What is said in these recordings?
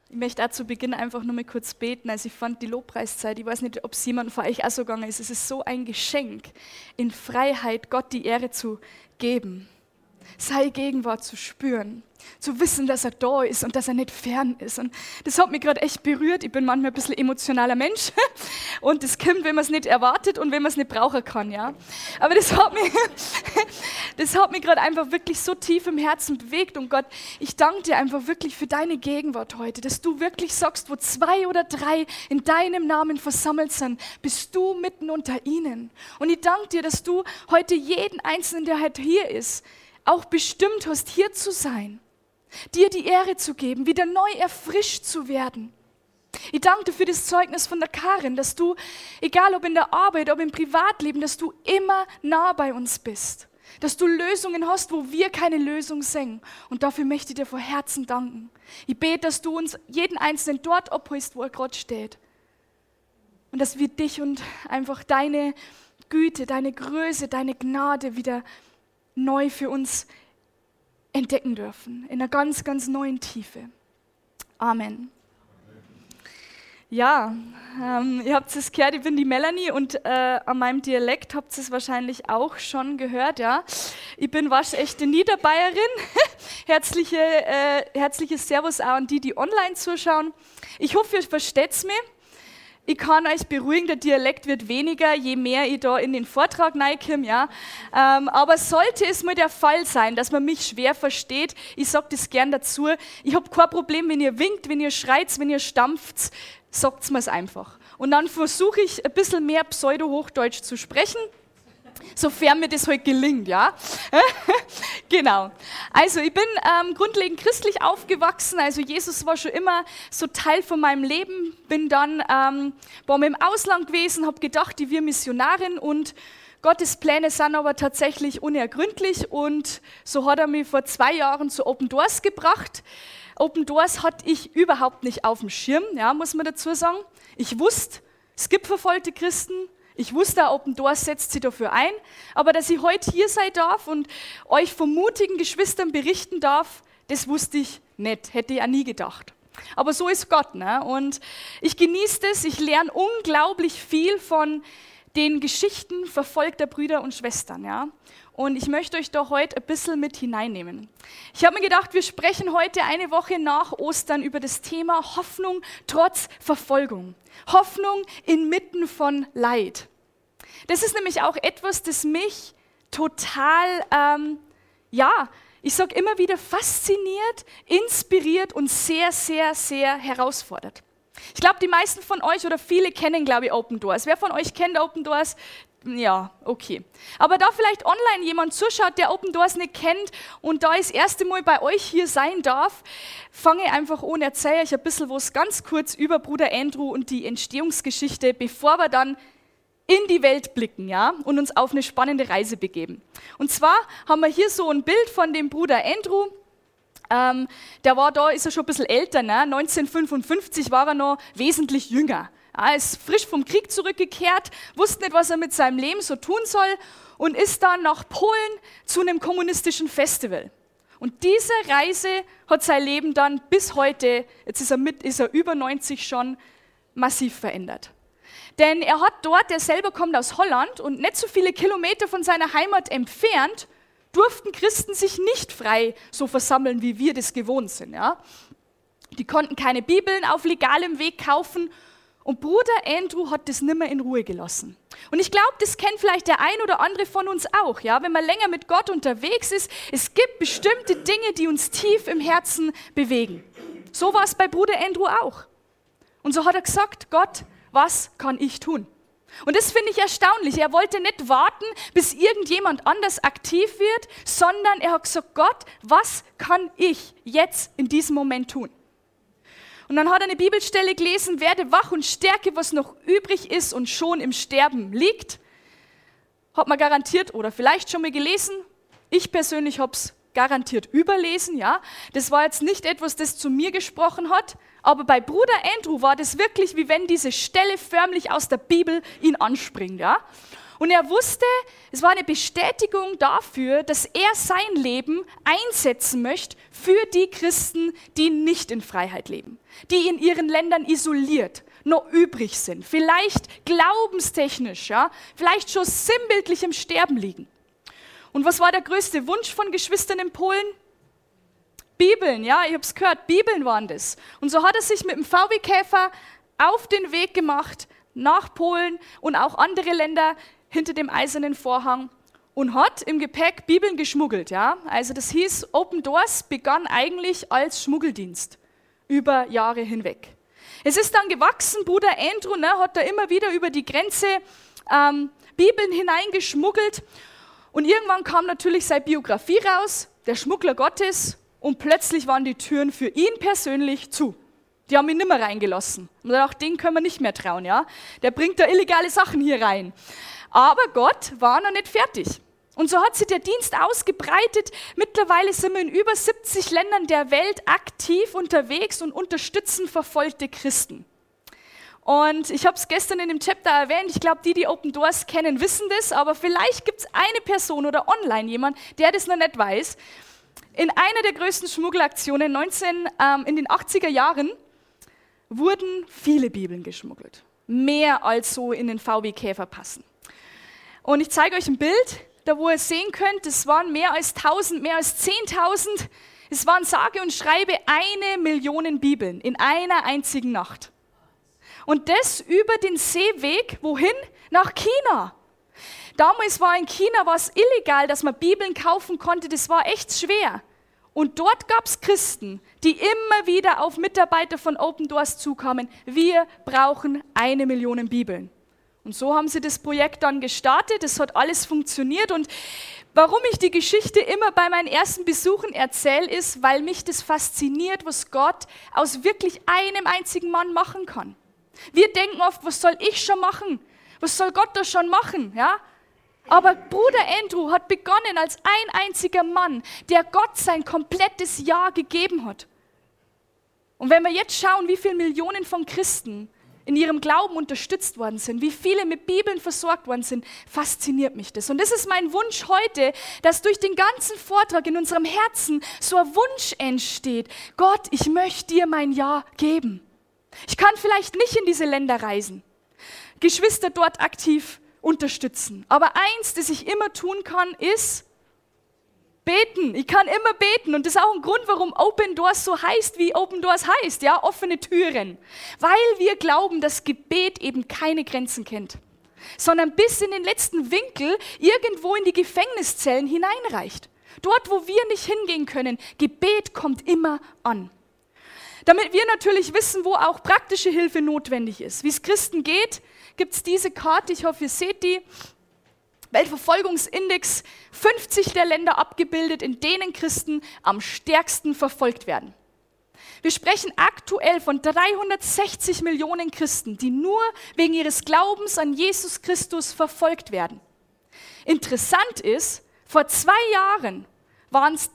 Ich möchte auch zu Beginn einfach nur mal kurz beten. Also ich fand die Lobpreiszeit, ich weiß nicht, ob es jemand von euch auch so gegangen ist, es ist so ein Geschenk, in Freiheit Gott die Ehre zu geben, seine Gegenwart zu spüren, zu wissen, dass er da ist und dass er nicht fern ist. Und das hat mich gerade echt berührt. Ich bin manchmal ein bisschen emotionaler Mensch und das kommt, wenn man es nicht erwartet und wenn man es nicht brauchen kann. Ja? Aber das hat mich gerade einfach wirklich so tief im Herzen bewegt. Und Gott, ich danke dir einfach wirklich für deine Gegenwart heute, dass du wirklich sagst, wo 2 oder 3 in deinem Namen versammelt sind, bist du mitten unter ihnen. Und ich danke dir, dass du heute jeden Einzelnen, der heute hier ist, auch bestimmt hast, hier zu sein, dir die Ehre zu geben, wieder neu erfrischt zu werden. Ich danke dir für das Zeugnis von der Karin, dass du, egal ob in der Arbeit, ob im Privatleben, dass du immer nah bei uns bist. Dass du Lösungen hast, wo wir keine Lösung sehen. Und dafür möchte ich dir von Herzen danken. Ich bete, dass du uns jeden Einzelnen dort abholst, wo er gerade steht. Und dass wir dich und einfach deine Güte, deine Größe, deine Gnade wieder neu für uns entdecken dürfen, in einer ganz, ganz neuen Tiefe. Amen. Ja, ihr habt es gehört, ich bin die Melanie und an meinem Dialekt habt ihr es wahrscheinlich auch schon gehört. Ja, ich bin waschechte Niederbayerin. Herzliches Servus auch an die online zuschauen. Ich hoffe, ihr versteht mich. Ich kann euch beruhigen, der Dialekt wird weniger, je mehr ich da in den Vortrag reinkomme, ja. Aber sollte es mal der Fall sein, dass man mich schwer versteht, ich sage das gern dazu, ich habe kein Problem, wenn ihr winkt, wenn ihr schreit, wenn ihr stampft, sagt mir es einfach. Und dann versuche ich ein bisschen mehr Pseudo-Hochdeutsch zu sprechen, sofern mir das heute gelingt, ja. Genau. Also ich bin grundlegend christlich aufgewachsen, also Jesus war schon immer so Teil von meinem Leben, bin dann war im Ausland gewesen, habe gedacht, ich wäre Missionarin und Gottes Pläne sind aber tatsächlich unergründlich und so hat er mich vor 2 Jahren zu Open Doors gebracht. Open Doors hatte ich überhaupt nicht auf dem Schirm, ja, muss man dazu sagen. Ich wusste, es gibt verfolgte Christen, ich wusste, Open Doors setzt sich dafür ein, aber dass ich heute hier sein darf und euch von mutigen Geschwistern berichten darf, das wusste ich nicht, hätte ich auch nie gedacht. Aber so ist Gott, ne? Und ich genieße das, ich lerne unglaublich viel von den Geschichten verfolgter Brüder und Schwestern, ja? Und ich möchte euch da heute ein bisschen mit hineinnehmen. Ich habe mir gedacht, wir sprechen heute eine Woche nach Ostern über das Thema Hoffnung trotz Verfolgung. Hoffnung inmitten von Leid. Das ist nämlich auch etwas, das mich total, ich sage immer wieder fasziniert, inspiriert und sehr, sehr, sehr herausfordert. Ich glaube, die meisten von euch oder viele kennen, glaube ich, Open Doors. Wer von euch kennt Open Doors? Ja, okay. Aber da vielleicht online jemand zuschaut, der Open Doors nicht kennt und da ich das erste Mal bei euch hier sein darf, fange ich einfach an, erzähle euch ein bisschen was ganz kurz über Bruder Andrew und die Entstehungsgeschichte, bevor wir dann in die Welt blicken, ja, und uns auf eine spannende Reise begeben. Und zwar haben wir hier so ein Bild von dem Bruder Andrew. Der war da, ist er schon ein bisschen älter, ne? 1955 war er noch wesentlich jünger. Er ist frisch vom Krieg zurückgekehrt, wusste nicht, was er mit seinem Leben so tun soll und ist dann nach Polen zu einem kommunistischen Festival. Und diese Reise hat sein Leben dann bis heute, jetzt ist er über 90 schon, massiv verändert. Denn er hat dort, er selber kommt aus Holland und nicht so viele Kilometer von seiner Heimat entfernt, durften Christen sich nicht frei so versammeln, wie wir das gewohnt sind. Ja? Die konnten keine Bibeln auf legalem Weg kaufen. Und Bruder Andrew hat das nimmer in Ruhe gelassen. Und ich glaube, das kennt vielleicht der ein oder andere von uns auch. Ja? Wenn man länger mit Gott unterwegs ist, es gibt bestimmte Dinge, die uns tief im Herzen bewegen. So war es bei Bruder Andrew auch. Und so hat er gesagt, Gott, was kann ich tun? Und das finde ich erstaunlich. Er wollte nicht warten, bis irgendjemand anders aktiv wird, sondern er hat gesagt, Gott, was kann ich jetzt in diesem Moment tun? Und dann hat er eine Bibelstelle gelesen, werde wach und stärke, was noch übrig ist und schon im Sterben liegt. Hat man garantiert oder vielleicht schon mal gelesen. Ich persönlich habe es garantiert überlesen, ja. Das war jetzt nicht etwas, das zu mir gesprochen hat, aber bei Bruder Andrew war das wirklich, wie wenn diese Stelle förmlich aus der Bibel ihn anspringt, ja. Und er wusste, es war eine Bestätigung dafür, dass er sein Leben einsetzen möchte für die Christen, die nicht in Freiheit leben, die in ihren Ländern isoliert noch übrig sind, vielleicht glaubenstechnisch, ja, vielleicht schon sinnbildlich im Sterben liegen. Und was war der größte Wunsch von Geschwistern in Polen? Bibeln, ja, ich habe es gehört, Bibeln waren das. Und so hat er sich mit dem VW-Käfer auf den Weg gemacht nach Polen und auch andere Länder hinter dem eisernen Vorhang und hat im Gepäck Bibeln geschmuggelt. Ja? Also das hieß, Open Doors begann eigentlich als Schmuggeldienst über Jahre hinweg. Es ist dann gewachsen, Bruder Andrew hat da immer wieder über die Grenze Bibeln hineingeschmuggelt und irgendwann kam natürlich seine Biografie raus, der Schmuggler Gottes, und plötzlich waren die Türen für ihn persönlich zu. Die haben ihn nicht mehr reingelassen. Und auch den können wir nicht mehr trauen. Ja? Der bringt da illegale Sachen hier rein. Aber Gott war noch nicht fertig. Und so hat sich der Dienst ausgebreitet. Mittlerweile sind wir in über 70 Ländern der Welt aktiv unterwegs und unterstützen verfolgte Christen. Und ich habe es gestern in dem Chapter erwähnt, ich glaube, die Open Doors kennen, wissen das, aber vielleicht gibt es eine Person oder online jemand, der das noch nicht weiß. In einer der größten Schmuggelaktionen in den 80er Jahren wurden viele Bibeln geschmuggelt. Mehr als so in den VW-Käfer passen. Und ich zeige euch ein Bild, da wo ihr sehen könnt, es waren mehr als 1000, mehr als 10.000. Es waren sage und schreibe 1 Million Bibeln in einer einzigen Nacht. Und das über den Seeweg, wohin? Nach China. Damals war in China was illegal, dass man Bibeln kaufen konnte, das war echt schwer. Und dort gab es Christen, die immer wieder auf Mitarbeiter von Open Doors zukamen. Wir brauchen 1 Million Bibeln. Und so haben sie das Projekt dann gestartet. Es hat alles funktioniert. Und warum ich die Geschichte immer bei meinen ersten Besuchen erzähle, ist, weil mich das fasziniert, was Gott aus wirklich einem einzigen Mann machen kann. Wir denken oft, was soll ich schon machen? Was soll Gott da schon machen? Ja? Aber Bruder Andrew hat begonnen als ein einziger Mann, der Gott sein komplettes Ja gegeben hat. Und wenn wir jetzt schauen, wie viele Millionen von Christen in ihrem Glauben unterstützt worden sind, wie viele mit Bibeln versorgt worden sind, fasziniert mich das. Und das ist mein Wunsch heute, dass durch den ganzen Vortrag in unserem Herzen so ein Wunsch entsteht. Gott, ich möchte dir mein Ja geben. Ich kann vielleicht nicht in diese Länder reisen, Geschwister dort aktiv unterstützen. Aber eins, das ich immer tun kann, ist beten. Ich kann immer beten und das ist auch ein Grund, warum Open Doors so heißt, wie Open Doors heißt, ja, offene Türen. Weil wir glauben, dass Gebet eben keine Grenzen kennt, sondern bis in den letzten Winkel irgendwo in die Gefängniszellen hineinreicht. Dort, wo wir nicht hingehen können, Gebet kommt immer an. Damit wir natürlich wissen, wo auch praktische Hilfe notwendig ist, wie es Christen geht, gibt es diese Karte, ich hoffe, ihr seht die, Weltverfolgungsindex, 50 der Länder abgebildet, in denen Christen am stärksten verfolgt werden. Wir sprechen aktuell von 360 Millionen Christen, die nur wegen ihres Glaubens an Jesus Christus verfolgt werden. Interessant ist, vor 2 Jahren waren es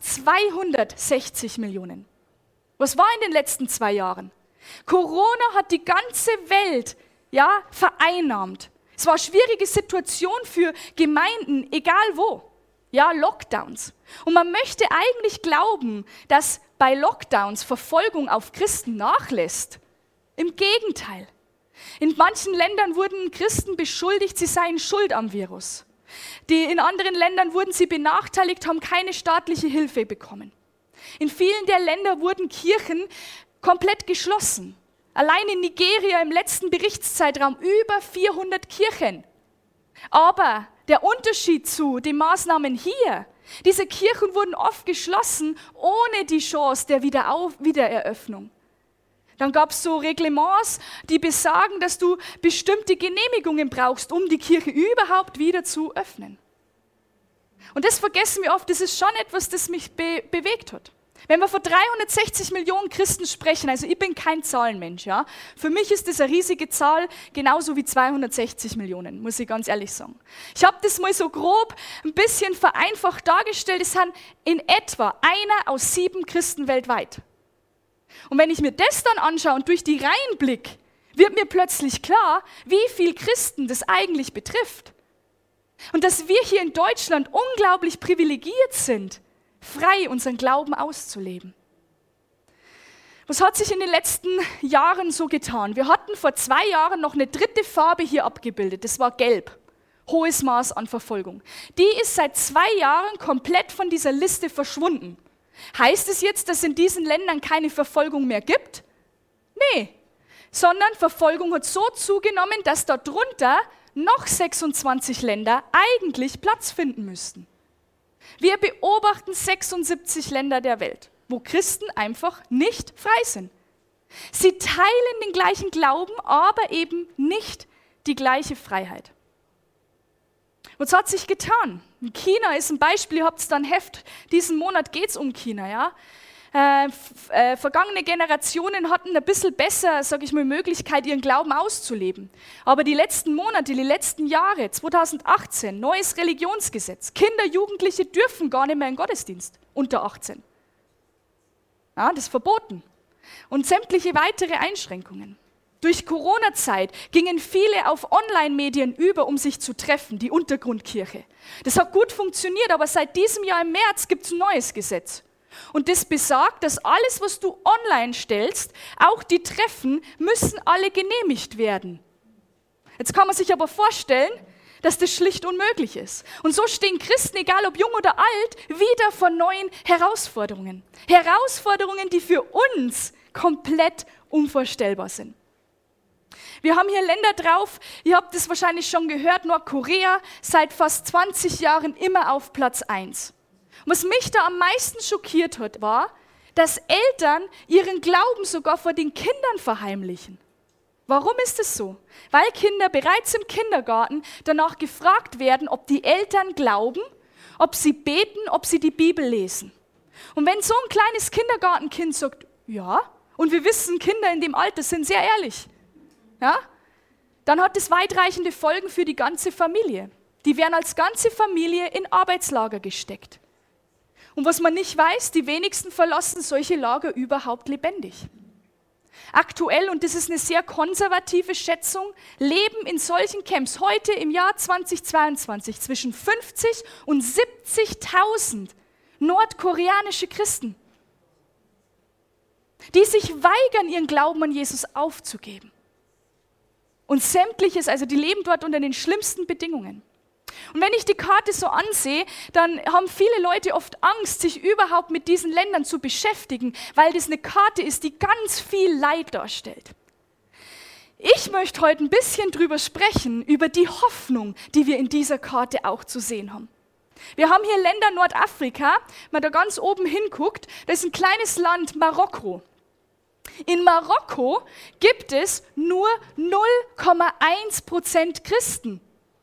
260 Millionen. Was war in den letzten 2 Jahren? Corona hat die ganze Welt vereinnahmt. Es war eine schwierige Situation für Gemeinden, egal wo. Ja, Lockdowns. Und man möchte eigentlich glauben, dass bei Lockdowns Verfolgung auf Christen nachlässt. Im Gegenteil. In manchen Ländern wurden Christen beschuldigt, sie seien schuld am Virus. In anderen Ländern wurden sie benachteiligt, haben keine staatliche Hilfe bekommen. In vielen der Länder wurden Kirchen komplett geschlossen. Allein in Nigeria im letzten Berichtszeitraum über 400 Kirchen. Aber der Unterschied zu den Maßnahmen hier, diese Kirchen wurden oft geschlossen, ohne die Chance der Wiedereröffnung. Dann gab es so Reglements, die besagen, dass du bestimmte Genehmigungen brauchst, um die Kirche überhaupt wieder zu öffnen. Und das vergessen wir oft, das ist schon etwas, das mich bewegt hat. Wenn wir von 360 Millionen Christen sprechen, also ich bin kein Zahlenmensch, ja. Für mich ist das eine riesige Zahl, genauso wie 260 Millionen, muss ich ganz ehrlich sagen. Ich habe das mal so grob ein bisschen vereinfacht dargestellt, es sind in etwa 1 aus 7 Christen weltweit. Und wenn ich mir das dann anschaue und durch die Reihen blicke, wird mir plötzlich klar, wie viele Christen das eigentlich betrifft. Und dass wir hier in Deutschland unglaublich privilegiert sind, frei unseren Glauben auszuleben. Was hat sich in den letzten Jahren so getan? Wir hatten vor 2 Jahren noch eine dritte Farbe hier abgebildet, das war Gelb. Hohes Maß an Verfolgung. Die ist seit 2 Jahren komplett von dieser Liste verschwunden. Heißt es jetzt, dass es in diesen Ländern keine Verfolgung mehr gibt? Nee, sondern Verfolgung hat so zugenommen, dass darunter noch 26 Länder eigentlich Platz finden müssten. Wir beobachten 76 Länder der Welt, wo Christen einfach nicht frei sind. Sie teilen den gleichen Glauben, aber eben nicht die gleiche Freiheit. Was hat sich getan? China ist ein Beispiel, ihr habt da ein Heft, diesen Monat geht es um China. Ja? Vergangene Generationen hatten ein bisschen besser, sage ich mal, Möglichkeit, ihren Glauben auszuleben. Aber die letzten Monate, die letzten Jahre, 2018, neues Religionsgesetz. Kinder, Jugendliche dürfen gar nicht mehr in den Gottesdienst, unter 18. Ja, das ist verboten. Und sämtliche weitere Einschränkungen. Durch Corona-Zeit gingen viele auf Online-Medien über, um sich zu treffen, die Untergrundkirche. Das hat gut funktioniert, aber seit diesem Jahr im März gibt es ein neues Gesetz. Und das besagt, dass alles, was du online stellst, auch die Treffen, müssen alle genehmigt werden. Jetzt kann man sich aber vorstellen, dass das schlicht unmöglich ist. Und so stehen Christen, egal ob jung oder alt, wieder vor neuen Herausforderungen. Herausforderungen, die für uns komplett unvorstellbar sind. Wir haben hier Länder drauf, ihr habt es wahrscheinlich schon gehört, Nordkorea seit fast 20 Jahren immer auf Platz 1. Und was mich da am meisten schockiert hat, war, dass Eltern ihren Glauben sogar vor den Kindern verheimlichen. Warum ist es so? Weil Kinder bereits im Kindergarten danach gefragt werden, ob die Eltern glauben, ob sie beten, ob sie die Bibel lesen. Und wenn so ein kleines Kindergartenkind sagt, ja, und wir wissen, Kinder in dem Alter sind sehr ehrlich, ja, dann hat es weitreichende Folgen für die ganze Familie. Die werden als ganze Familie in Arbeitslager gesteckt. Und was man nicht weiß, die wenigsten verlassen solche Lager überhaupt lebendig. Aktuell, und das ist eine sehr konservative Schätzung, leben in solchen Camps heute im Jahr 2022 zwischen 50 und 70.000 nordkoreanische Christen, die sich weigern, ihren Glauben an Jesus aufzugeben. Und sämtliches, also die leben dort unter den schlimmsten Bedingungen. Und wenn ich die Karte so ansehe, dann haben viele Leute oft Angst, sich überhaupt mit diesen Ländern zu beschäftigen, weil das eine Karte ist, die ganz viel Leid darstellt. Ich möchte heute ein bisschen drüber sprechen, über die Hoffnung, die wir in dieser Karte auch zu sehen haben. Wir haben hier Länder Nordafrika, wenn man da ganz oben hinguckt, das ist ein kleines Land, Marokko. In Marokko gibt es nur 0,1% Christen.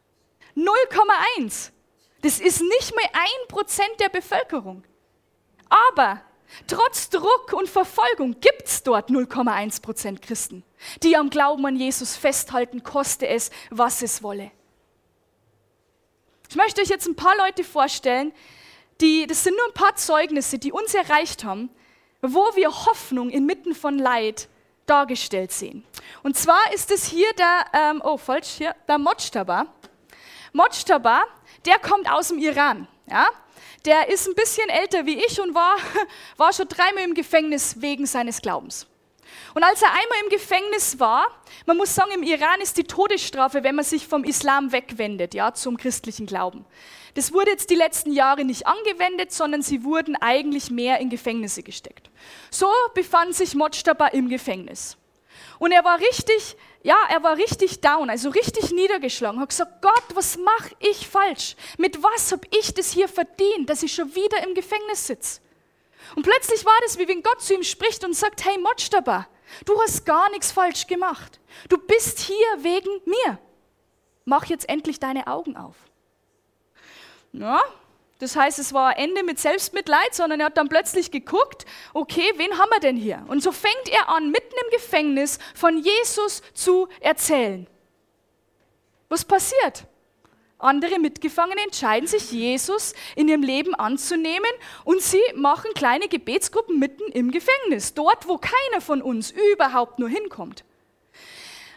0,1. Das ist nicht mal 1% der Bevölkerung. Aber trotz Druck und Verfolgung gibt es dort 0,1% Christen, die am Glauben an Jesus festhalten, koste es, was es wolle. Ich möchte euch jetzt ein paar Leute vorstellen, das sind nur ein paar Zeugnisse, die uns erreicht haben, wo wir Hoffnung inmitten von Leid dargestellt sehen. Und zwar ist es hier der Mojtaba. Mojtaba, der kommt aus dem Iran. Ja? Der ist ein bisschen älter wie ich und war schon 3-mal im Gefängnis wegen seines Glaubens. Und als er einmal im Gefängnis war, man muss sagen, im Iran ist die Todesstrafe, wenn man sich vom Islam wegwendet, ja, zum christlichen Glauben. Das wurde jetzt die letzten Jahre nicht angewendet, sondern sie wurden eigentlich mehr in Gefängnisse gesteckt. So befand sich Mojtaba im Gefängnis. Und er war richtig down, also richtig niedergeschlagen, hat gesagt, Gott, was mache ich falsch? Mit was habe ich das hier verdient, dass ich schon wieder im Gefängnis sitze? Und plötzlich war das, wie wenn Gott zu ihm spricht und sagt, hey Mojtaba, du hast gar nichts falsch gemacht. Du bist hier wegen mir. Mach jetzt endlich deine Augen auf. Ja, das heißt, es war Ende mit Selbstmitleid, sondern er hat dann plötzlich geguckt, okay, wen haben wir denn hier? Und so fängt er an, mitten im Gefängnis von Jesus zu erzählen. Was passiert? Andere Mitgefangene entscheiden sich, Jesus in ihrem Leben anzunehmen und sie machen kleine Gebetsgruppen mitten im Gefängnis, dort, wo keiner von uns überhaupt nur hinkommt.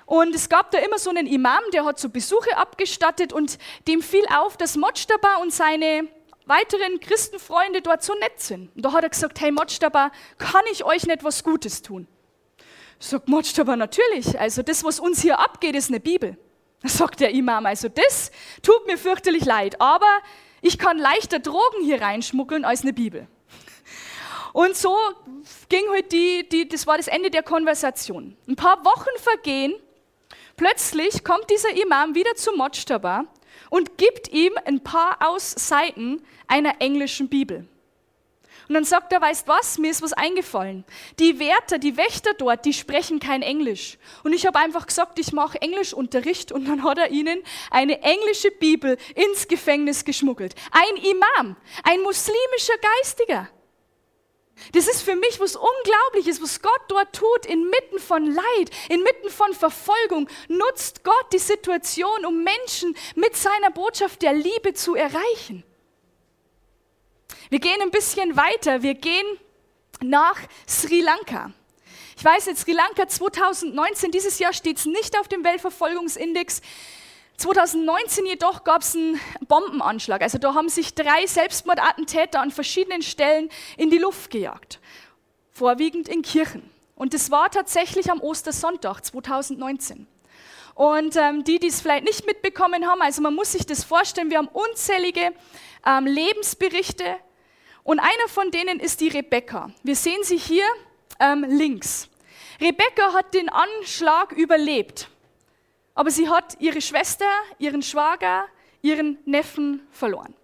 Und es gab da immer so einen Imam, der hat so Besuche abgestattet und dem fiel auf, dass Mojtaba und seine weiteren Christenfreunde dort so nett sind. Und da hat er gesagt, hey Mojtaba, kann ich euch nicht was Gutes tun? Sagt Mojtaba, natürlich, also das, was uns hier abgeht, ist eine Bibel. Da sagt der Imam, also das tut mir fürchterlich leid, aber ich kann leichter Drogen hier reinschmuggeln als eine Bibel. Und so ging halt das war das Ende der Konversation. Ein paar Wochen vergehen, plötzlich kommt dieser Imam wieder zu Mojtaba und gibt ihm ein paar Seiten einer englischen Bibel. Und dann sagt er, weißt was, mir ist was eingefallen. Die Wärter, die Wächter dort, die sprechen kein Englisch. Und ich habe einfach gesagt, ich mache Englischunterricht und dann hat er ihnen eine englische Bibel ins Gefängnis geschmuggelt. Ein Imam, ein muslimischer Geistiger. Das ist für mich was Unglaubliches, was Gott dort tut, inmitten von Leid, inmitten von Verfolgung, nutzt Gott die Situation, um Menschen mit seiner Botschaft der Liebe zu erreichen. Wir gehen ein bisschen weiter, wir gehen nach Sri Lanka. Ich weiß nicht, Sri Lanka 2019, dieses Jahr steht es nicht auf dem Weltverfolgungsindex. 2019 jedoch gab es einen Bombenanschlag. Also da haben sich 3 Selbstmordattentäter an verschiedenen Stellen in die Luft gejagt. Vorwiegend in Kirchen. Und das war tatsächlich am Ostersonntag 2019. Und die es vielleicht nicht mitbekommen haben, also man muss sich das vorstellen, wir haben unzählige Lebensberichte. Und einer von denen ist die Rebecca. Wir sehen sie hier links. Rebecca hat den Anschlag überlebt. Aber sie hat ihre Schwester, ihren Schwager, ihren Neffen verloren.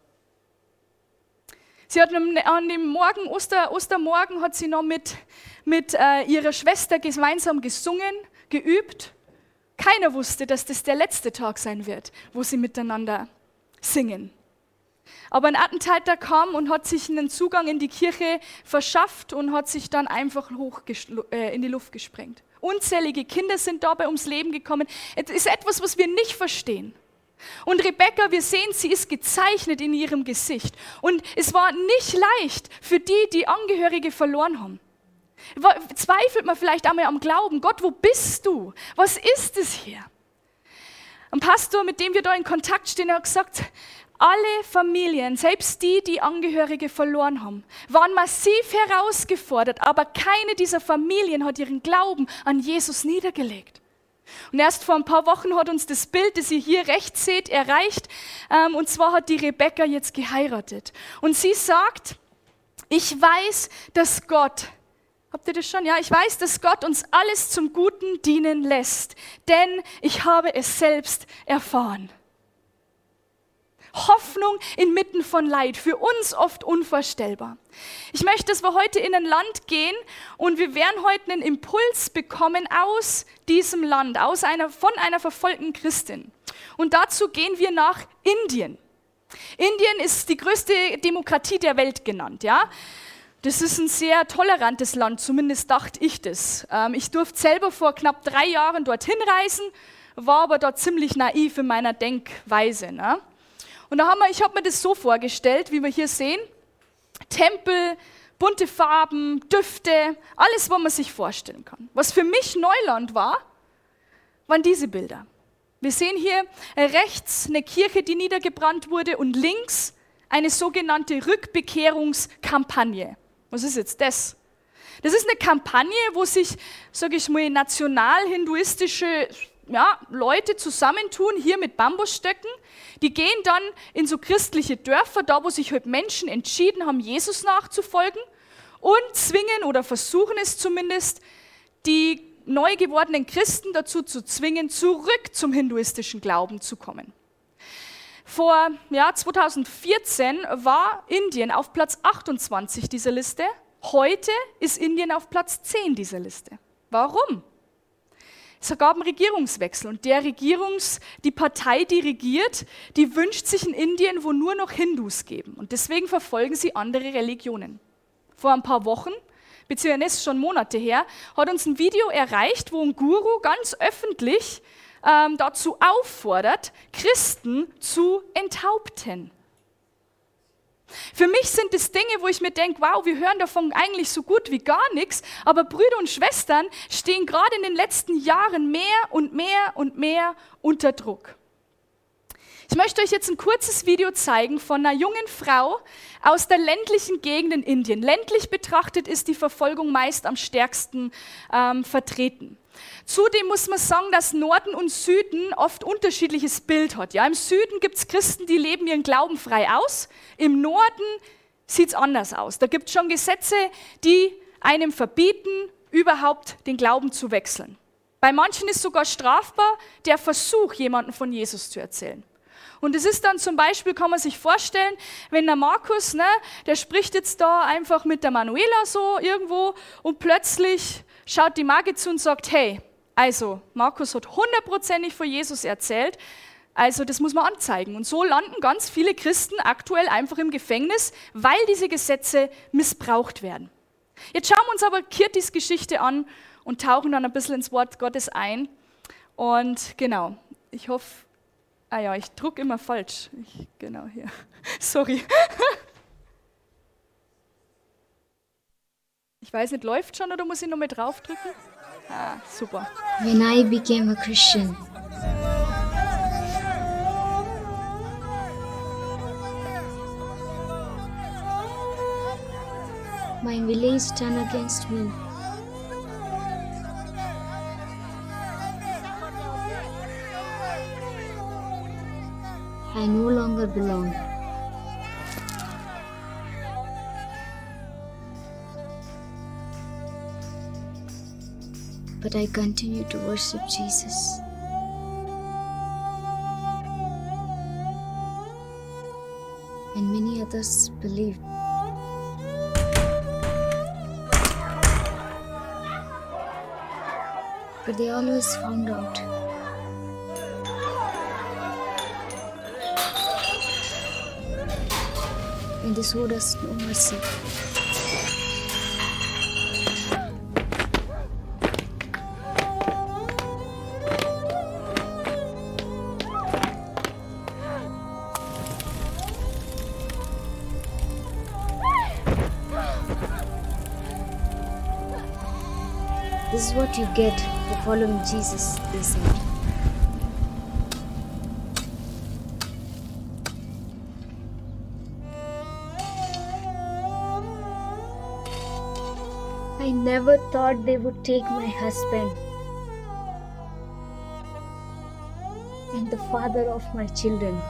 Sie hat an dem Morgen, Ostermorgen, hat sie noch mit ihrer Schwester gemeinsam gesungen, geübt. Keiner wusste, dass das der letzte Tag sein wird, wo sie miteinander singen. Aber ein Attentäter kam und hat sich einen Zugang in die Kirche verschafft und hat sich dann einfach in die Luft gesprengt. Unzählige Kinder sind dabei ums Leben gekommen. Es ist etwas, was wir nicht verstehen. Und Rebecca, wir sehen, sie ist gezeichnet in ihrem Gesicht. Und es war nicht leicht für die Angehörige verloren haben. Zweifelt man vielleicht einmal am Glauben. Gott, wo bist du? Was ist es hier? Ein Pastor, mit dem wir da in Kontakt stehen, hat gesagt, alle Familien, selbst die Angehörige verloren haben, waren massiv herausgefordert, aber keine dieser Familien hat ihren Glauben an Jesus niedergelegt. Und erst vor ein paar Wochen hat uns das Bild, das ihr hier rechts seht, erreicht. Und zwar hat die Rebecca jetzt geheiratet. Und sie sagt, ich weiß, dass Gott, habt ihr das schon? Ja, ich weiß, dass Gott uns alles zum Guten dienen lässt, denn ich habe es selbst erfahren. Hoffnung inmitten von Leid, für uns oft unvorstellbar. Ich möchte, dass wir heute in ein Land gehen und wir werden heute einen Impuls bekommen aus diesem Land, von einer verfolgten Christin. Und dazu gehen wir nach Indien. Indien ist die größte Demokratie der Welt genannt, ja. Das ist ein sehr tolerantes Land, zumindest dachte ich das. Ich durfte selber vor knapp 3 Jahren dorthin reisen, war aber da ziemlich naiv in meiner Denkweise, ne? Und ich habe mir das so vorgestellt, wie wir hier sehen, Tempel, bunte Farben, Düfte, alles, was man sich vorstellen kann. Was für mich Neuland war, waren diese Bilder. Wir sehen hier rechts eine Kirche, die niedergebrannt wurde und links eine sogenannte Rückbekehrungskampagne. Was ist jetzt das? Das ist eine Kampagne, wo sich, sage ich mal, national-hinduistische Leute zusammentun, hier mit Bambusstöcken. Die gehen dann in so christliche Dörfer, da wo sich halt Menschen entschieden haben, Jesus nachzufolgen und zwingen oder versuchen es zumindest, die neu gewordenen Christen dazu zu zwingen, zurück zum hinduistischen Glauben zu kommen. Vor 2014 war Indien auf Platz 28 dieser Liste. Heute ist Indien auf Platz 10 dieser Liste. Warum? Es gab einen Regierungswechsel und die Partei, die regiert, die wünscht sich ein Indien, wo nur noch Hindus geben. Und deswegen verfolgen sie andere Religionen. Vor ein paar Wochen, beziehungsweise ist schon Monate her, hat uns ein Video erreicht, wo ein Guru ganz öffentlich dazu auffordert, Christen zu enthaupten. Für mich sind es Dinge, wo ich mir denke, wow, wir hören davon eigentlich so gut wie gar nichts, aber Brüder und Schwestern stehen gerade in den letzten Jahren mehr und mehr und mehr unter Druck. Ich möchte euch jetzt ein kurzes Video zeigen von einer jungen Frau aus der ländlichen Gegend in Indien. Ländlich betrachtet ist die Verfolgung meist am stärksten vertreten. Zudem muss man sagen, dass Norden und Süden oft unterschiedliches Bild hat. Ja, im Süden gibt es Christen, die leben ihren Glauben frei aus. Im Norden sieht es anders aus. Da gibt es schon Gesetze, die einem verbieten, überhaupt den Glauben zu wechseln. Bei manchen ist sogar strafbar der Versuch, jemandem von Jesus zu erzählen. Und es ist dann zum Beispiel, kann man sich vorstellen, wenn der Markus, der spricht jetzt da einfach mit der Manuela so irgendwo und plötzlich schaut die Margit zu und sagt, hey, also Markus hat 100%ig von Jesus erzählt, also das muss man anzeigen. Und so landen ganz viele Christen aktuell einfach im Gefängnis, weil diese Gesetze missbraucht werden. Jetzt schauen wir uns aber Kirtis Geschichte an und tauchen dann ein bisschen ins Wort Gottes ein. Und genau, ich hoffe, ich drucke immer falsch. Genau hier. Sorry. Ich weiß nicht, läuft schon oder muss ich noch mal draufdrücken? Super. When I became a Christian, my village turned against me. I no longer belong. But I continue to worship Jesus. And many others believe. But they always found out. And they showed us no mercy. This is what you get for following Jesus, they said. I never thought they would take my husband and the father of my children.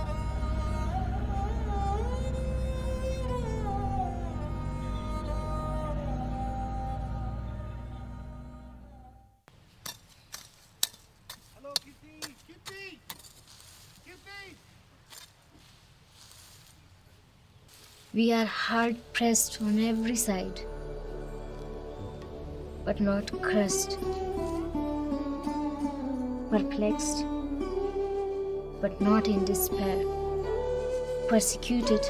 Hello, Kitty! Kitty! Kitty! We are hard pressed on every side, but not crushed, perplexed, but not in despair, persecuted,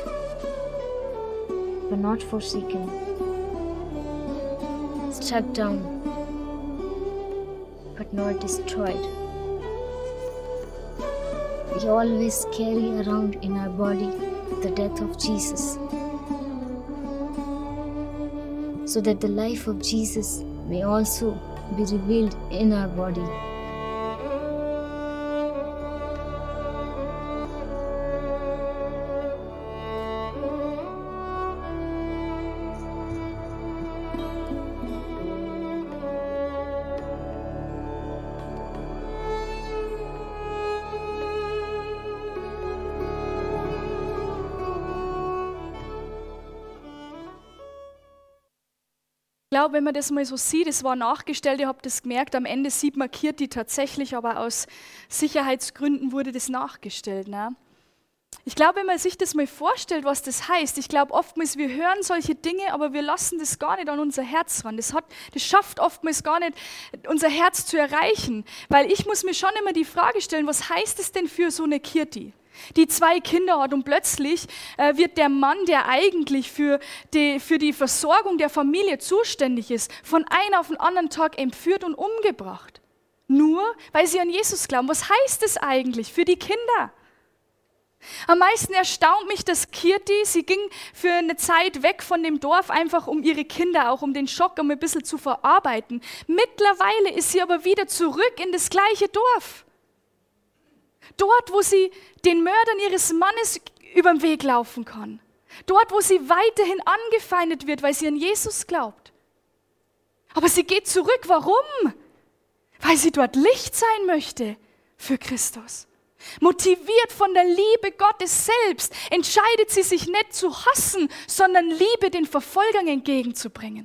but not forsaken, struck down, but not destroyed. We always carry around in our body the death of Jesus, so that the life of Jesus may also be revealed in our body. Ich glaube, wenn man das mal so sieht, es war nachgestellt, ihr habt das gemerkt, am Ende sieht man Kirti tatsächlich, aber aus Sicherheitsgründen wurde das nachgestellt. Ne? Ich glaube, wenn man sich das mal vorstellt, was das heißt, ich glaube oftmals, wir hören solche Dinge, aber wir lassen das gar nicht an unser Herz ran. Das schafft oftmals gar nicht, unser Herz zu erreichen, weil ich muss mir schon immer die Frage stellen, was heißt es denn für so eine Kirti? Die 2 Kinder hat und plötzlich wird der Mann, der eigentlich für die Versorgung der Familie zuständig ist, von einem auf den anderen Tag entführt und umgebracht. Nur, weil sie an Jesus glauben. Was heißt es eigentlich für die Kinder? Am meisten erstaunt mich, dass Kirti, sie ging für eine Zeit weg von dem Dorf, einfach um ihre Kinder, auch um den Schock, um ein bisschen zu verarbeiten. Mittlerweile ist sie aber wieder zurück in das gleiche Dorf. Dort, wo sie den Mördern ihres Mannes über den Weg laufen kann. Dort, wo sie weiterhin angefeindet wird, weil sie an Jesus glaubt. Aber sie geht zurück. Warum? Weil sie dort Licht sein möchte für Christus. Motiviert von der Liebe Gottes selbst, entscheidet sie sich nicht zu hassen, sondern Liebe den Verfolgern entgegenzubringen.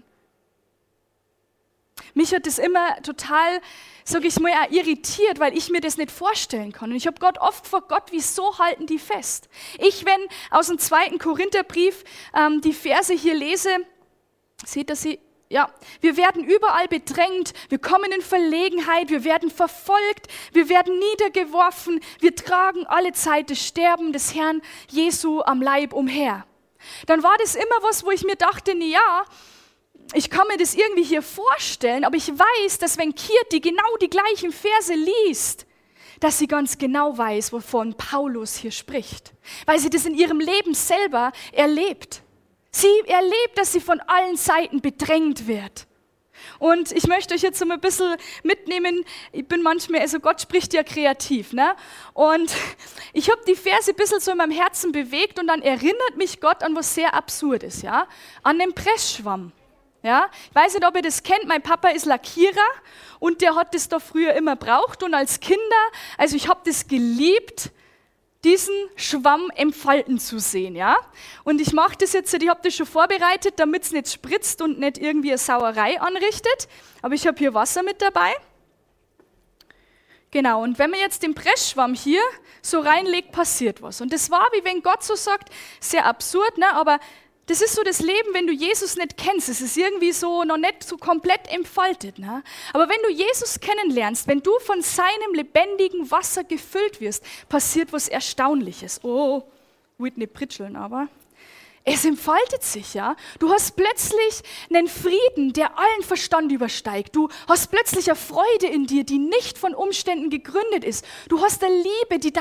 Mich hat das immer total, sag ich mal, auch irritiert, weil ich mir das nicht vorstellen kann. Und ich habe Gott oft vor Gott, wieso halten die fest? Wenn aus dem 2. Korintherbrief die Verse hier lese, seht ihr sie? Ja, wir werden überall bedrängt, wir kommen in Verlegenheit, wir werden verfolgt, wir werden niedergeworfen, wir tragen alle Zeit das Sterben des Herrn Jesu am Leib umher. Dann war das immer was, wo ich mir dachte, ja, ich kann mir das irgendwie hier vorstellen, aber ich weiß, dass wenn Kirti genau die gleichen Verse liest, dass sie ganz genau weiß, wovon Paulus hier spricht, weil sie das in ihrem Leben selber erlebt. Sie erlebt, dass sie von allen Seiten bedrängt wird. Und ich möchte euch jetzt so ein bisschen mitnehmen, ich bin manchmal, also Gott spricht ja kreativ, ne? Und ich habe die Verse ein bisschen so in meinem Herzen bewegt und dann erinnert mich Gott an was sehr Absurdes, ja? An den Pressschwamm. Ja? Ich weiß nicht, ob ihr das kennt, mein Papa ist Lackierer und der hat das da früher immer braucht und als Kinder, also ich habe das geliebt, diesen Schwamm entfalten zu sehen, ja. Und ich mache das jetzt, ich habe das schon vorbereitet, damit es nicht spritzt und nicht irgendwie eine Sauerei anrichtet. Aber ich habe hier Wasser mit dabei. Genau, und wenn man jetzt den Pressschwamm hier so reinlegt, passiert was. Und das war, wie wenn Gott so sagt, sehr absurd, ne? Aber das ist so das Leben, wenn du Jesus nicht kennst. Es ist irgendwie so noch nicht so komplett entfaltet. Ne? Aber wenn du Jesus kennenlernst, wenn du von seinem lebendigen Wasser gefüllt wirst, passiert was Erstaunliches. Oh, Whitney Pritscheln aber. Es entfaltet sich, ja. Du hast plötzlich einen Frieden, der allen Verstand übersteigt. Du hast plötzlich eine Freude in dir, die nicht von Umständen gegründet ist. Du hast eine Liebe, die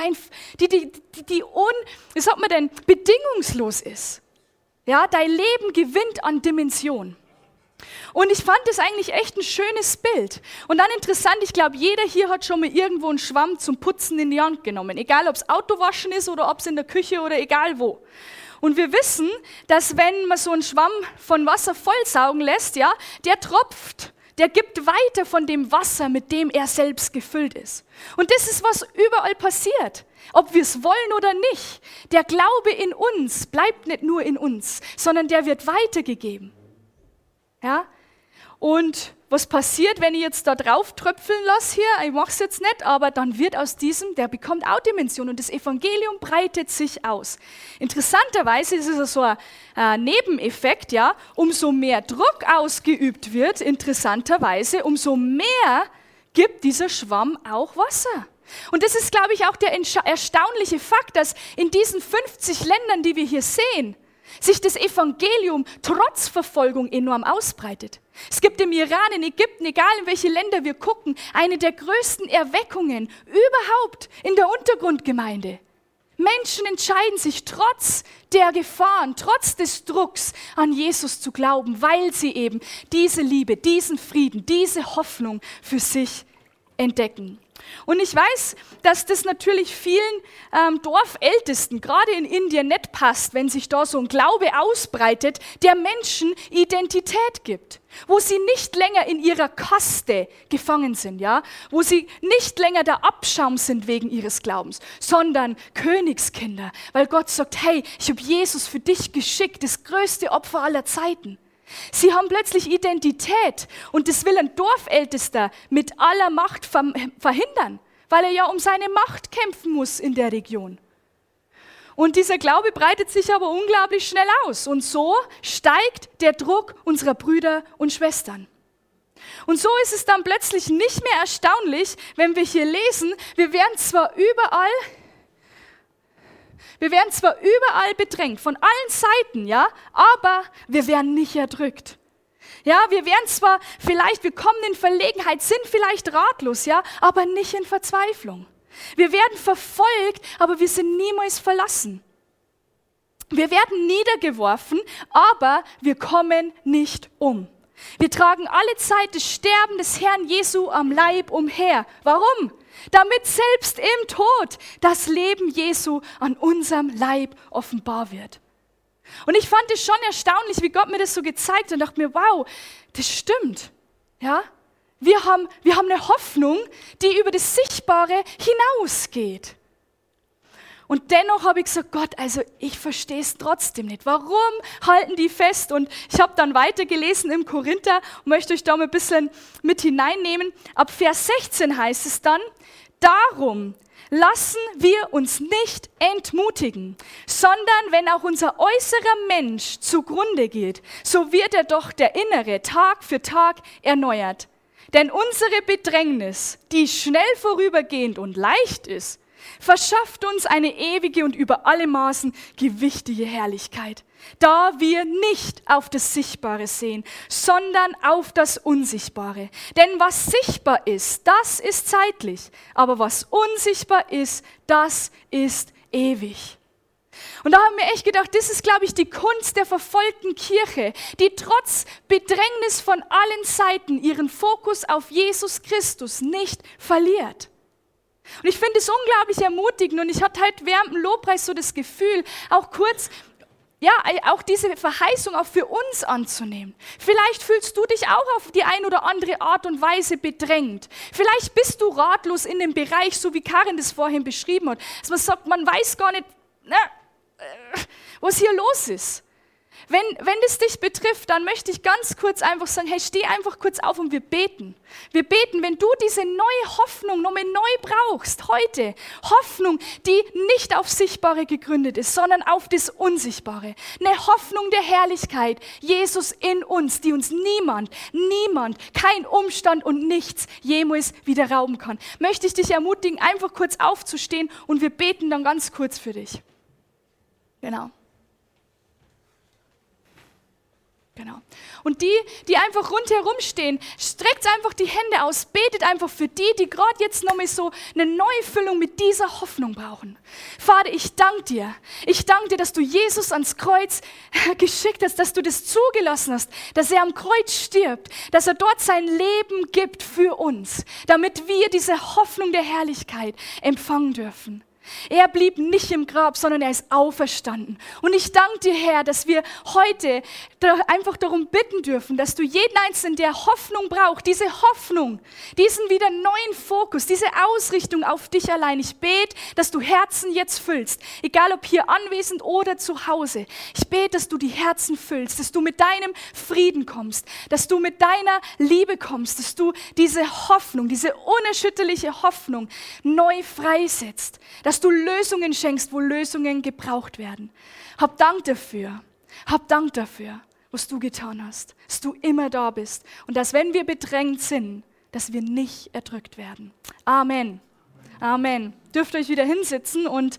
bedingungslos ist. Ja, dein Leben gewinnt an Dimension. Und ich fand das eigentlich echt ein schönes Bild. Und dann interessant, ich glaube, jeder hier hat schon mal irgendwo einen Schwamm zum Putzen in die Hand genommen. Egal, ob es Autowaschen ist oder ob es in der Küche oder egal wo. Und wir wissen, dass wenn man so einen Schwamm von Wasser vollsaugen lässt, ja, der tropft, der gibt weiter von dem Wasser, mit dem er selbst gefüllt ist. Und das ist, was überall passiert. Ob wir es wollen oder nicht. Der Glaube in uns bleibt nicht nur in uns, sondern der wird weitergegeben. Ja? Und was passiert, wenn ich jetzt da drauf tröpfeln lasse hier? Ich mache es jetzt nicht, aber dann wird aus diesem, der bekommt auch Dimension und das Evangelium breitet sich aus. Interessanterweise ist es so ein Nebeneffekt, ja, umso mehr Druck ausgeübt wird, interessanterweise, umso mehr gibt dieser Schwamm auch Wasser. Und das ist, glaube ich, auch der erstaunliche Fakt, dass in diesen 50 Ländern, die wir hier sehen, sich das Evangelium trotz Verfolgung enorm ausbreitet. Es gibt im Iran, in Ägypten, egal in welche Länder wir gucken, eine der größten Erweckungen überhaupt in der Untergrundgemeinde. Menschen entscheiden sich trotz der Gefahren, trotz des Drucks an Jesus zu glauben, weil sie eben diese Liebe, diesen Frieden, diese Hoffnung für sich entdecken. Und ich weiß, dass das natürlich vielen Dorfältesten, gerade in Indien, nicht passt, wenn sich da so ein Glaube ausbreitet, der Menschen Identität gibt. Wo sie nicht länger in ihrer Kaste gefangen sind, ja? Wo sie nicht länger der Abschaum sind wegen ihres Glaubens, sondern Königskinder. Weil Gott sagt, hey, ich habe Jesus für dich geschickt, das größte Opfer aller Zeiten. Sie haben plötzlich Identität und das will ein Dorfältester mit aller Macht verhindern, weil er ja um seine Macht kämpfen muss in der Region. Und dieser Glaube breitet sich aber unglaublich schnell aus und so steigt der Druck unserer Brüder und Schwestern. Und so ist es dann plötzlich nicht mehr erstaunlich, wenn wir hier lesen, wir werden zwar überall bedrängt, von allen Seiten, ja, aber wir werden nicht erdrückt. Ja, wir werden zwar wir kommen in Verlegenheit, sind vielleicht ratlos, ja, aber nicht in Verzweiflung. Wir werden verfolgt, aber wir sind niemals verlassen. Wir werden niedergeworfen, aber wir kommen nicht um. Wir tragen alle Zeit das Sterben des Herrn Jesu am Leib umher. Warum? Damit selbst im Tod das Leben Jesu an unserem Leib offenbar wird. Und ich fand es schon erstaunlich, wie Gott mir das so gezeigt hat und dachte mir, wow, das stimmt. Ja? Wir haben eine Hoffnung, die über das Sichtbare hinausgeht. Und dennoch habe ich gesagt, Gott, also ich verstehe es trotzdem nicht. Warum halten die fest? Und ich habe dann weitergelesen im Korinther und möchte euch da mal ein bisschen mit hineinnehmen. Ab Vers 16 heißt es dann, darum lassen wir uns nicht entmutigen, sondern wenn auch unser äußerer Mensch zugrunde geht, so wird er doch der innere Tag für Tag erneuert. Denn unsere Bedrängnis, die schnell vorübergehend und leicht ist, verschafft uns eine ewige und über alle Maßen gewichtige Herrlichkeit, da wir nicht auf das Sichtbare sehen, sondern auf das Unsichtbare. Denn was sichtbar ist, das ist zeitlich, aber was unsichtbar ist, das ist ewig. Und da haben wir echt gedacht, das ist, glaube ich, die Kunst der verfolgten Kirche, die trotz Bedrängnis von allen Seiten ihren Fokus auf Jesus Christus nicht verliert. Und ich finde es unglaublich ermutigend und ich hatte halt während dem Lobpreis so das Gefühl, auch kurz, ja, auch diese Verheißung auch für uns anzunehmen. Vielleicht fühlst du dich auch auf die ein oder andere Art und Weise bedrängt. Vielleicht bist du ratlos in dem Bereich, so wie Karin das vorhin beschrieben hat, dass man sagt, man weiß gar nicht, was hier los ist. Wenn das dich betrifft, dann möchte ich ganz kurz einfach sagen, hey, steh einfach kurz auf und wir beten. Wir beten, wenn du diese neue Hoffnung nochmal neu brauchst, heute. Hoffnung, die nicht auf Sichtbare gegründet ist, sondern auf das Unsichtbare. Eine Hoffnung der Herrlichkeit, Jesus in uns, die uns niemand, kein Umstand und nichts jemals wieder rauben kann. Möchte ich dich ermutigen, einfach kurz aufzustehen und wir beten dann ganz kurz für dich. Genau. Und die einfach rundherum stehen, streckt einfach die Hände aus, betet einfach für die gerade jetzt nochmal so eine neue Füllung mit dieser Hoffnung brauchen. Vater, ich danke dir. Ich danke dir, dass du Jesus ans Kreuz geschickt hast, dass du das zugelassen hast, dass er am Kreuz stirbt, dass er dort sein Leben gibt für uns, damit wir diese Hoffnung der Herrlichkeit empfangen dürfen. Er blieb nicht im Grab, sondern er ist auferstanden. Und ich danke dir, Herr, dass wir heute einfach darum bitten dürfen, dass du jeden Einzelnen, der Hoffnung braucht, diese Hoffnung, diesen wieder neuen Fokus, diese Ausrichtung auf dich allein. Ich bete, dass du Herzen jetzt füllst, egal ob hier anwesend oder zu Hause. Ich bete, dass du die Herzen füllst, dass du mit deinem Frieden kommst, dass du mit deiner Liebe kommst, dass du diese Hoffnung, diese unerschütterliche Hoffnung neu freisetzt, dass du Lösungen schenkst, wo Lösungen gebraucht werden. Hab Dank dafür, was du getan hast, dass du immer da bist und dass, wenn wir bedrängt sind, dass wir nicht erdrückt werden. Amen. Amen. Dürft euch wieder hinsetzen und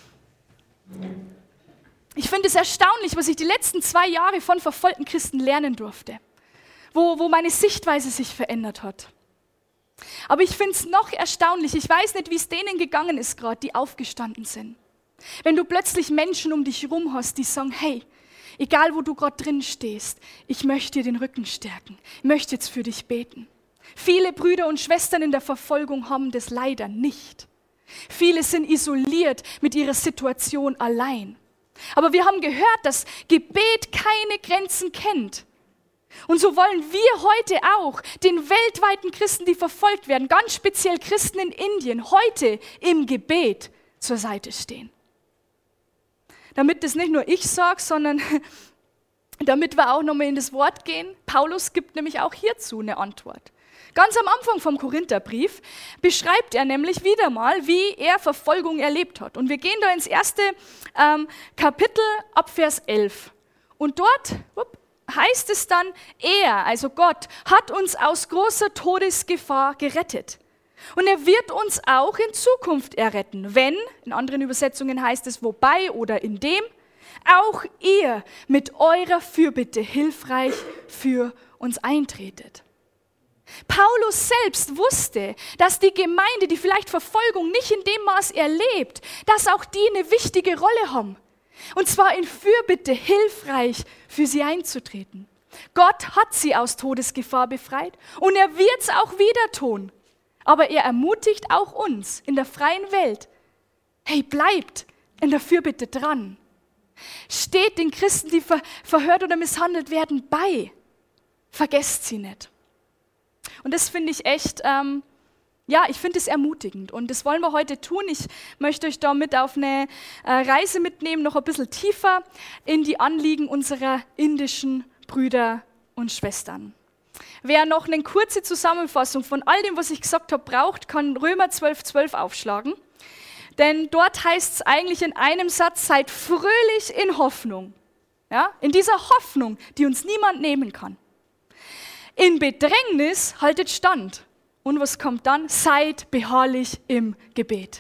ich finde es erstaunlich, was ich die letzten 2 Jahre von verfolgten Christen lernen durfte, wo meine Sichtweise sich verändert hat. Aber ich finde es noch erstaunlich, ich weiß nicht, wie es denen gegangen ist gerade, die aufgestanden sind. Wenn du plötzlich Menschen um dich herum hast, die sagen, hey, egal wo du gerade drin stehst, ich möchte dir den Rücken stärken, ich möchte jetzt für dich beten. Viele Brüder und Schwestern in der Verfolgung haben das leider nicht. Viele sind isoliert mit ihrer Situation allein. Aber wir haben gehört, dass Gebet keine Grenzen kennt. Und so wollen wir heute auch den weltweiten Christen, die verfolgt werden, ganz speziell Christen in Indien, heute im Gebet zur Seite stehen. Damit das nicht nur ich sage, sondern damit wir auch nochmal in das Wort gehen. Paulus gibt nämlich auch hierzu eine Antwort. Ganz am Anfang vom Korintherbrief beschreibt er nämlich wieder mal, wie er Verfolgung erlebt hat. Und wir gehen da ins erste Kapitel ab Vers 11. Und dort heißt es dann, er, also Gott, hat uns aus großer Todesgefahr gerettet. Und er wird uns auch in Zukunft erretten, wenn, in anderen Übersetzungen heißt es wobei oder indem, auch ihr mit eurer Fürbitte hilfreich für uns eintretet. Paulus selbst wusste, dass die Gemeinde, die vielleicht Verfolgung nicht in dem Maß erlebt, dass auch die eine wichtige Rolle haben. Und zwar in Fürbitte hilfreich für sie einzutreten. Gott hat sie aus Todesgefahr befreit und er wird es auch wieder tun. Aber er ermutigt auch uns in der freien Welt. Hey, bleibt in der Fürbitte dran. Steht den Christen, die verhört oder misshandelt werden, bei. Vergesst sie nicht. Und das finde ich echt, ich finde es ermutigend. Und das wollen wir heute tun. Ich möchte euch damit auf eine Reise mitnehmen, noch ein bisschen tiefer in die Anliegen unserer indischen Brüder und Schwestern. Wer noch eine kurze Zusammenfassung von all dem, was ich gesagt habe, braucht, kann Römer 12,12 aufschlagen. Denn dort heißt es eigentlich in einem Satz, seid fröhlich in Hoffnung. Ja? In dieser Hoffnung, die uns niemand nehmen kann. In Bedrängnis haltet stand. Und was kommt dann? Seid beharrlich im Gebet.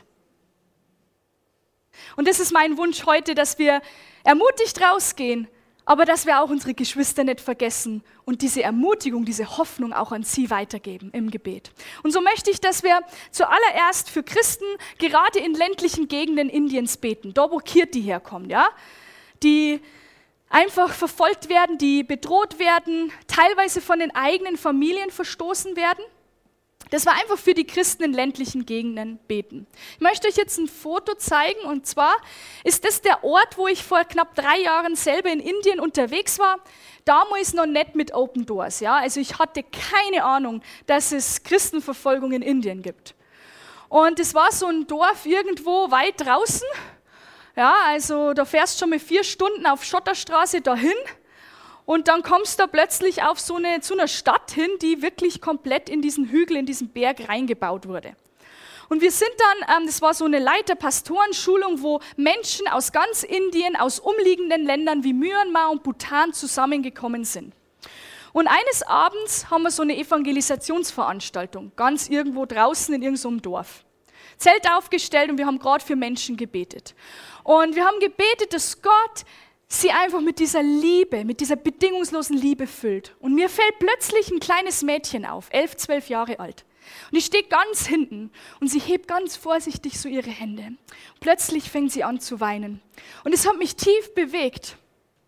Und das ist mein Wunsch heute, dass wir ermutigt rausgehen, aber dass wir auch unsere Geschwister nicht vergessen und diese Ermutigung, diese Hoffnung auch an sie weitergeben im Gebet. Und so möchte ich, dass wir zuallererst für Christen gerade in ländlichen Gegenden Indiens beten, da wo Kirti herkommt, ja, die einfach verfolgt werden, die bedroht werden, teilweise von den eigenen Familien verstoßen werden. Das war einfach für die Christen in ländlichen Gegenden beten. Ich möchte euch jetzt ein Foto zeigen und zwar ist das der Ort, wo ich vor knapp 3 Jahren selber in Indien unterwegs war. Damals noch nicht mit Open Doors. Ja? Also ich hatte keine Ahnung, dass es Christenverfolgung in Indien gibt. Und es war so ein Dorf irgendwo weit draußen. Ja, also da fährst du schon mal 4 Stunden auf Schotterstraße dahin. Und dann kommst du plötzlich auf zu einer Stadt hin, die wirklich komplett in diesen Hügel, in diesen Berg reingebaut wurde. Und wir sind dann, das war so eine Leiter-Pastorenschulung, wo Menschen aus ganz Indien, aus umliegenden Ländern wie Myanmar und Bhutan zusammengekommen sind. Und eines Abends haben wir so eine Evangelisationsveranstaltung, ganz irgendwo draußen in irgendeinem Dorf. Zelt aufgestellt und wir haben gerade für Menschen gebetet. Und wir haben gebetet, dass Gott sie einfach mit dieser Liebe, mit dieser bedingungslosen Liebe füllt. Und mir fällt plötzlich ein kleines Mädchen auf, 11, 12 Jahre alt. Und die steht ganz hinten und sie hebt ganz vorsichtig so ihre Hände. Plötzlich fängt sie an zu weinen. Und es hat mich tief bewegt.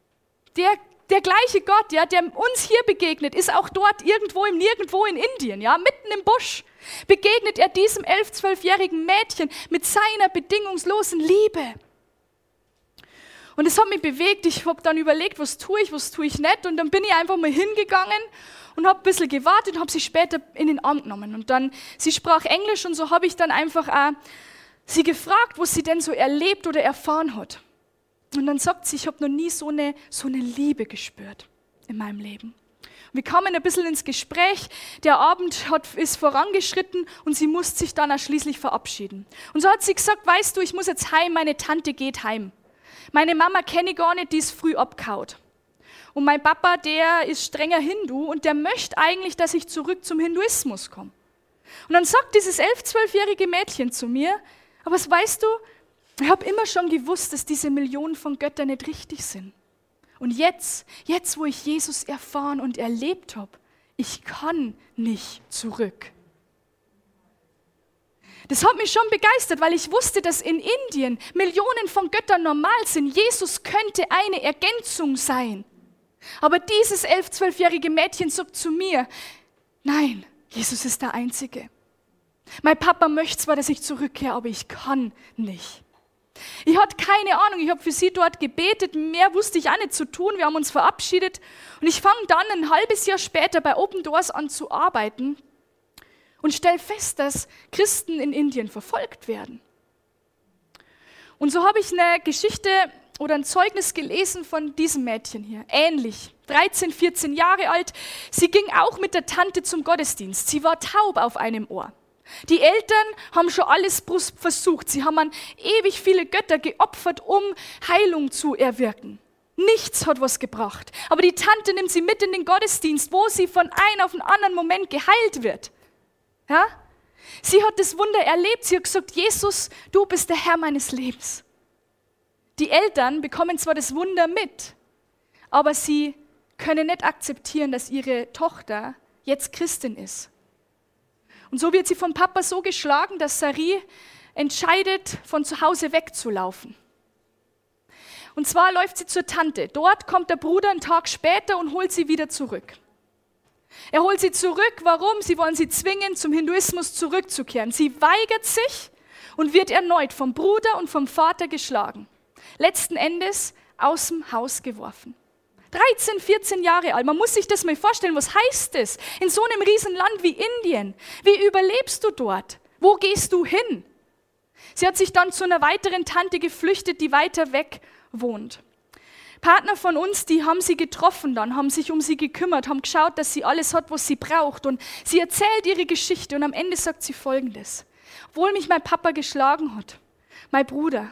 Der gleiche Gott, ja, der uns hier begegnet, ist auch dort irgendwo im Nirgendwo in Indien, ja, mitten im Busch. Begegnet er diesem 11-, 12-jährigen Mädchen mit seiner bedingungslosen Liebe. Und es hat mich bewegt, ich habe dann überlegt, was tue ich nicht. Und dann bin ich einfach mal hingegangen und habe ein bisschen gewartet und habe sie später in den Arm genommen. Und dann, sie sprach Englisch und so habe ich dann einfach auch sie gefragt, was sie denn so erlebt oder erfahren hat. Und dann sagt sie, ich habe noch nie so eine Liebe gespürt in meinem Leben. Und wir kamen ein bisschen ins Gespräch, der Abend ist vorangeschritten und sie musste sich dann auch schließlich verabschieden. Und so hat sie gesagt, weißt du, ich muss jetzt heim, meine Tante geht heim. Meine Mama kenne ich gar nicht, die ist früh abgehauen. Und mein Papa, der ist strenger Hindu und der möchte eigentlich, dass ich zurück zum Hinduismus komme. Und dann sagt dieses 11-, 12-jährige Mädchen zu mir, aber was weißt du, ich habe immer schon gewusst, dass diese Millionen von Göttern nicht richtig sind. Und jetzt, wo ich Jesus erfahren und erlebt habe, ich kann nicht zurück. Das hat mich schon begeistert, weil ich wusste, dass in Indien Millionen von Göttern normal sind. Jesus könnte eine Ergänzung sein. Aber dieses 11-, 12-jährige Mädchen sagt zu mir, nein, Jesus ist der Einzige. Mein Papa möchte zwar, dass ich zurückkehre, aber ich kann nicht. Ich hatte keine Ahnung, ich habe für sie dort gebetet, mehr wusste ich auch nicht zu tun, wir haben uns verabschiedet und ich fange dann ein halbes Jahr später bei Open Doors an zu arbeiten und stelle fest, dass Christen in Indien verfolgt werden. Und so habe ich eine Geschichte oder ein Zeugnis gelesen von diesem Mädchen hier, ähnlich, 13, 14 Jahre alt. Sie ging auch mit der Tante zum Gottesdienst, sie war taub auf einem Ohr. Die Eltern haben schon alles versucht. Sie haben an ewig viele Götter geopfert, um Heilung zu erwirken. Nichts hat was gebracht. Aber die Tante nimmt sie mit in den Gottesdienst, wo sie von einem auf den anderen Moment geheilt wird. Ja? Sie hat das Wunder erlebt. Sie hat gesagt, Jesus, du bist der Herr meines Lebens. Die Eltern bekommen zwar das Wunder mit, aber sie können nicht akzeptieren, dass ihre Tochter jetzt Christin ist. Und so wird sie vom Papa so geschlagen, dass Sari entscheidet, von zu Hause wegzulaufen. Und zwar läuft sie zur Tante. Dort kommt der Bruder einen Tag später und holt sie wieder zurück. Er holt sie zurück. Warum? Sie wollen sie zwingen, zum Hinduismus zurückzukehren. Sie weigert sich und wird erneut vom Bruder und vom Vater geschlagen. Letzten Endes aus dem Haus geworfen. 13, 14 Jahre alt. Man muss sich das mal vorstellen. Was heißt das? In so einem riesen Land wie Indien. Wie überlebst du dort? Wo gehst du hin? Sie hat sich dann zu einer weiteren Tante geflüchtet, die weiter weg wohnt. Partner von uns, die haben sie getroffen dann, haben sich um sie gekümmert, haben geschaut, dass sie alles hat, was sie braucht. Und sie erzählt ihre Geschichte und am Ende sagt sie Folgendes. Obwohl mich mein Papa geschlagen hat, mein Bruder,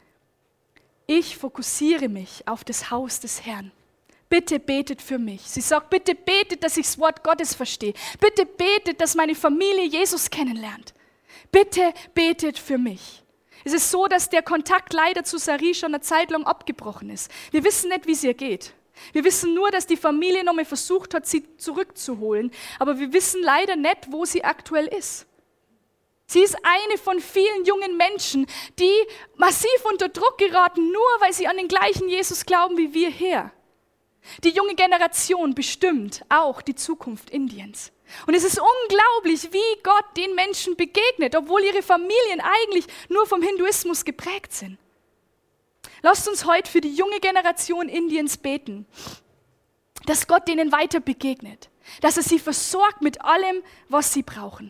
ich fokussiere mich auf das Haus des Herrn. Bitte betet für mich. Sie sagt, bitte betet, dass ich das Wort Gottes verstehe. Bitte betet, dass meine Familie Jesus kennenlernt. Bitte betet für mich. Es ist so, dass der Kontakt leider zu Sari schon eine Zeit lang abgebrochen ist. Wir wissen nicht, wie es ihr geht. Wir wissen nur, dass die Familie nochmal versucht hat, sie zurückzuholen. Aber wir wissen leider nicht, wo sie aktuell ist. Sie ist eine von vielen jungen Menschen, die massiv unter Druck geraten, nur weil sie an den gleichen Jesus glauben wie wir hier. Die junge Generation bestimmt auch die Zukunft Indiens. Und es ist unglaublich, wie Gott den Menschen begegnet, obwohl ihre Familien eigentlich nur vom Hinduismus geprägt sind. Lasst uns heute für die junge Generation Indiens beten, dass Gott denen weiter begegnet, dass er sie versorgt mit allem, was sie brauchen.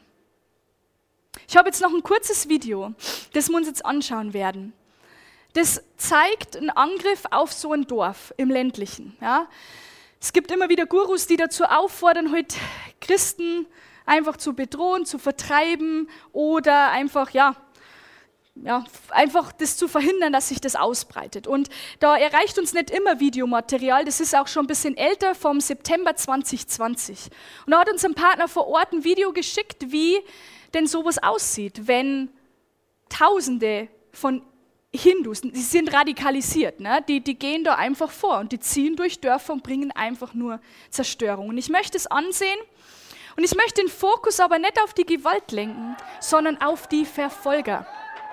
Ich habe jetzt noch ein kurzes Video, das wir uns jetzt anschauen werden. Das zeigt einen Angriff auf so ein Dorf im ländlichen. Ja. Es gibt immer wieder Gurus, die dazu auffordern, heute Christen einfach zu bedrohen, zu vertreiben oder einfach das zu verhindern, dass sich das ausbreitet. Und da erreicht uns nicht immer Videomaterial, das ist auch schon ein bisschen älter, vom September 2020. Und da hat uns ein Partner vor Ort ein Video geschickt, wie denn sowas aussieht, wenn Tausende von Hindus, die sind radikalisiert, ne? Die gehen da einfach vor und die ziehen durch Dörfer und bringen einfach nur Zerstörung. Und ich möchte es ansehen und ich möchte den Fokus aber nicht auf die Gewalt lenken, sondern auf die Verfolger.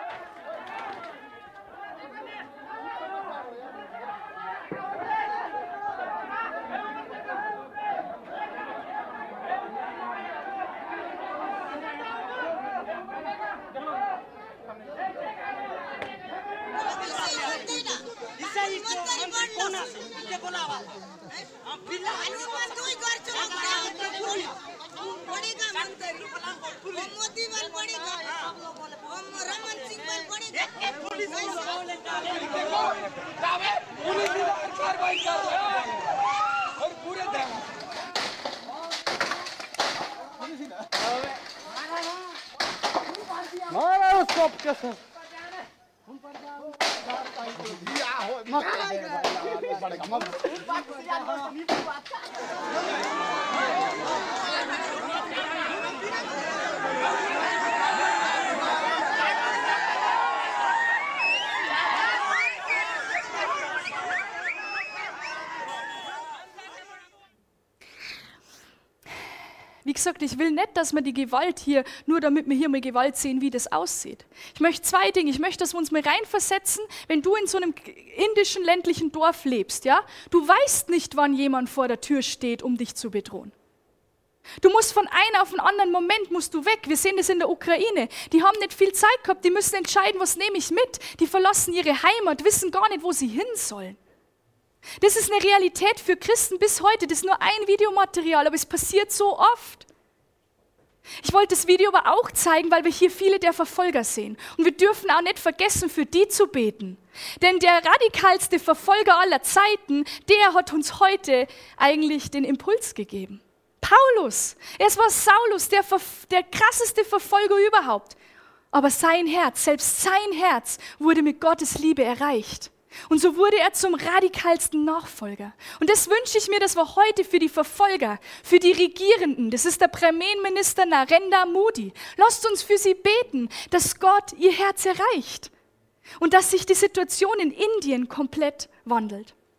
Wie gesagt, ich will nicht, dass wir die Gewalt hier, nur damit wir hier mal Gewalt sehen, wie das aussieht. Ich möchte zwei Dinge. Ich möchte, dass wir uns mal reinversetzen, wenn du in so einem indischen ländlichen Dorf lebst, ja? Du weißt nicht, wann jemand vor der Tür steht, um dich zu bedrohen. Du musst von einem auf den anderen Moment musst du weg. Wir sehen das in der Ukraine. Die haben nicht viel Zeit gehabt, die müssen entscheiden, was nehme ich mit. Die verlassen ihre Heimat, wissen gar nicht, wo sie hin sollen. Das ist eine Realität für Christen bis heute. Das ist nur ein Videomaterial, aber es passiert so oft. Ich wollte das Video aber auch zeigen, weil wir hier viele der Verfolger sehen. Und wir dürfen auch nicht vergessen, für die zu beten. Denn der radikalste Verfolger aller Zeiten, der hat uns heute eigentlich den Impuls gegeben. Paulus, es war Saulus, der krasseste Verfolger überhaupt. Aber sein Herz, selbst sein Herz, wurde mit Gottes Liebe erreicht. Und so wurde er zum radikalsten Nachfolger. Und das wünsche ich mir, dass wir heute für die Verfolger, für die Regierenden, das ist der Premierminister Narendra Modi, lasst uns für sie beten, dass Gott ihr Herz erreicht und dass sich die Situation in Indien komplett wandelt.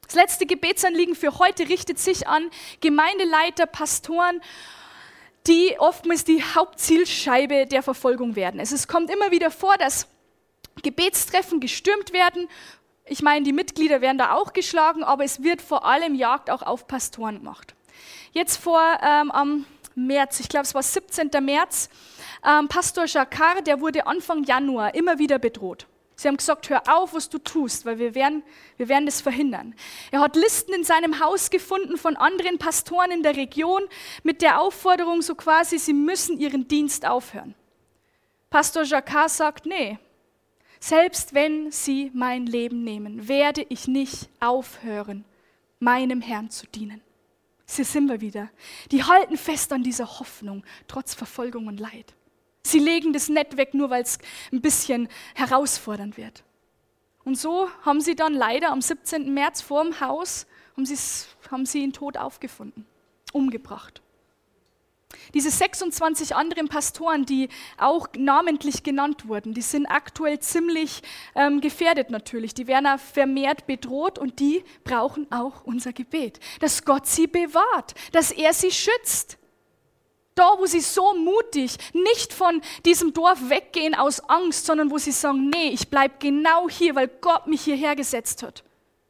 Das letzte Gebetsanliegen für heute richtet sich an Gemeindeleiter, Pastoren, die oftmals die Hauptzielscheibe der Verfolgung werden. Es kommt immer wieder vor, dass Gebetstreffen gestürmt werden. Ich meine, die Mitglieder werden da auch geschlagen, aber es wird vor allem Jagd auch auf Pastoren gemacht. Jetzt am März, ich glaube es war 17. März, Pastor Jacquard, der wurde Anfang Januar immer wieder bedroht. Sie haben gesagt, hör auf, was du tust, weil wir werden das verhindern. Er hat Listen in seinem Haus gefunden von anderen Pastoren in der Region mit der Aufforderung so quasi, sie müssen ihren Dienst aufhören. Pastor Jacquard sagt, nee, selbst wenn sie mein Leben nehmen, werde ich nicht aufhören, meinem Herrn zu dienen. Hier sind wir wieder. Die halten fest an dieser Hoffnung, trotz Verfolgung und Leid. Sie legen das nicht weg, nur weil es ein bisschen herausfordernd wird. Und so haben sie dann leider am 17. März vor dem Haus, haben sie ihn tot aufgefunden, umgebracht. Diese 26 anderen Pastoren, die auch namentlich genannt wurden, die sind aktuell ziemlich gefährdet natürlich. Die werden auch vermehrt bedroht und die brauchen auch unser Gebet. Dass Gott sie bewahrt, dass er sie schützt. Da, wo sie so mutig nicht von diesem Dorf weggehen aus Angst, sondern wo sie sagen, nee, ich bleibe genau hier, weil Gott mich hierher gesetzt hat.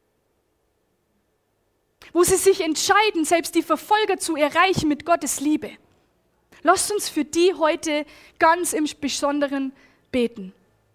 Wo sie sich entscheiden, selbst die Verfolger zu erreichen mit Gottes Liebe. Lasst uns für die heute ganz im Besonderen beten.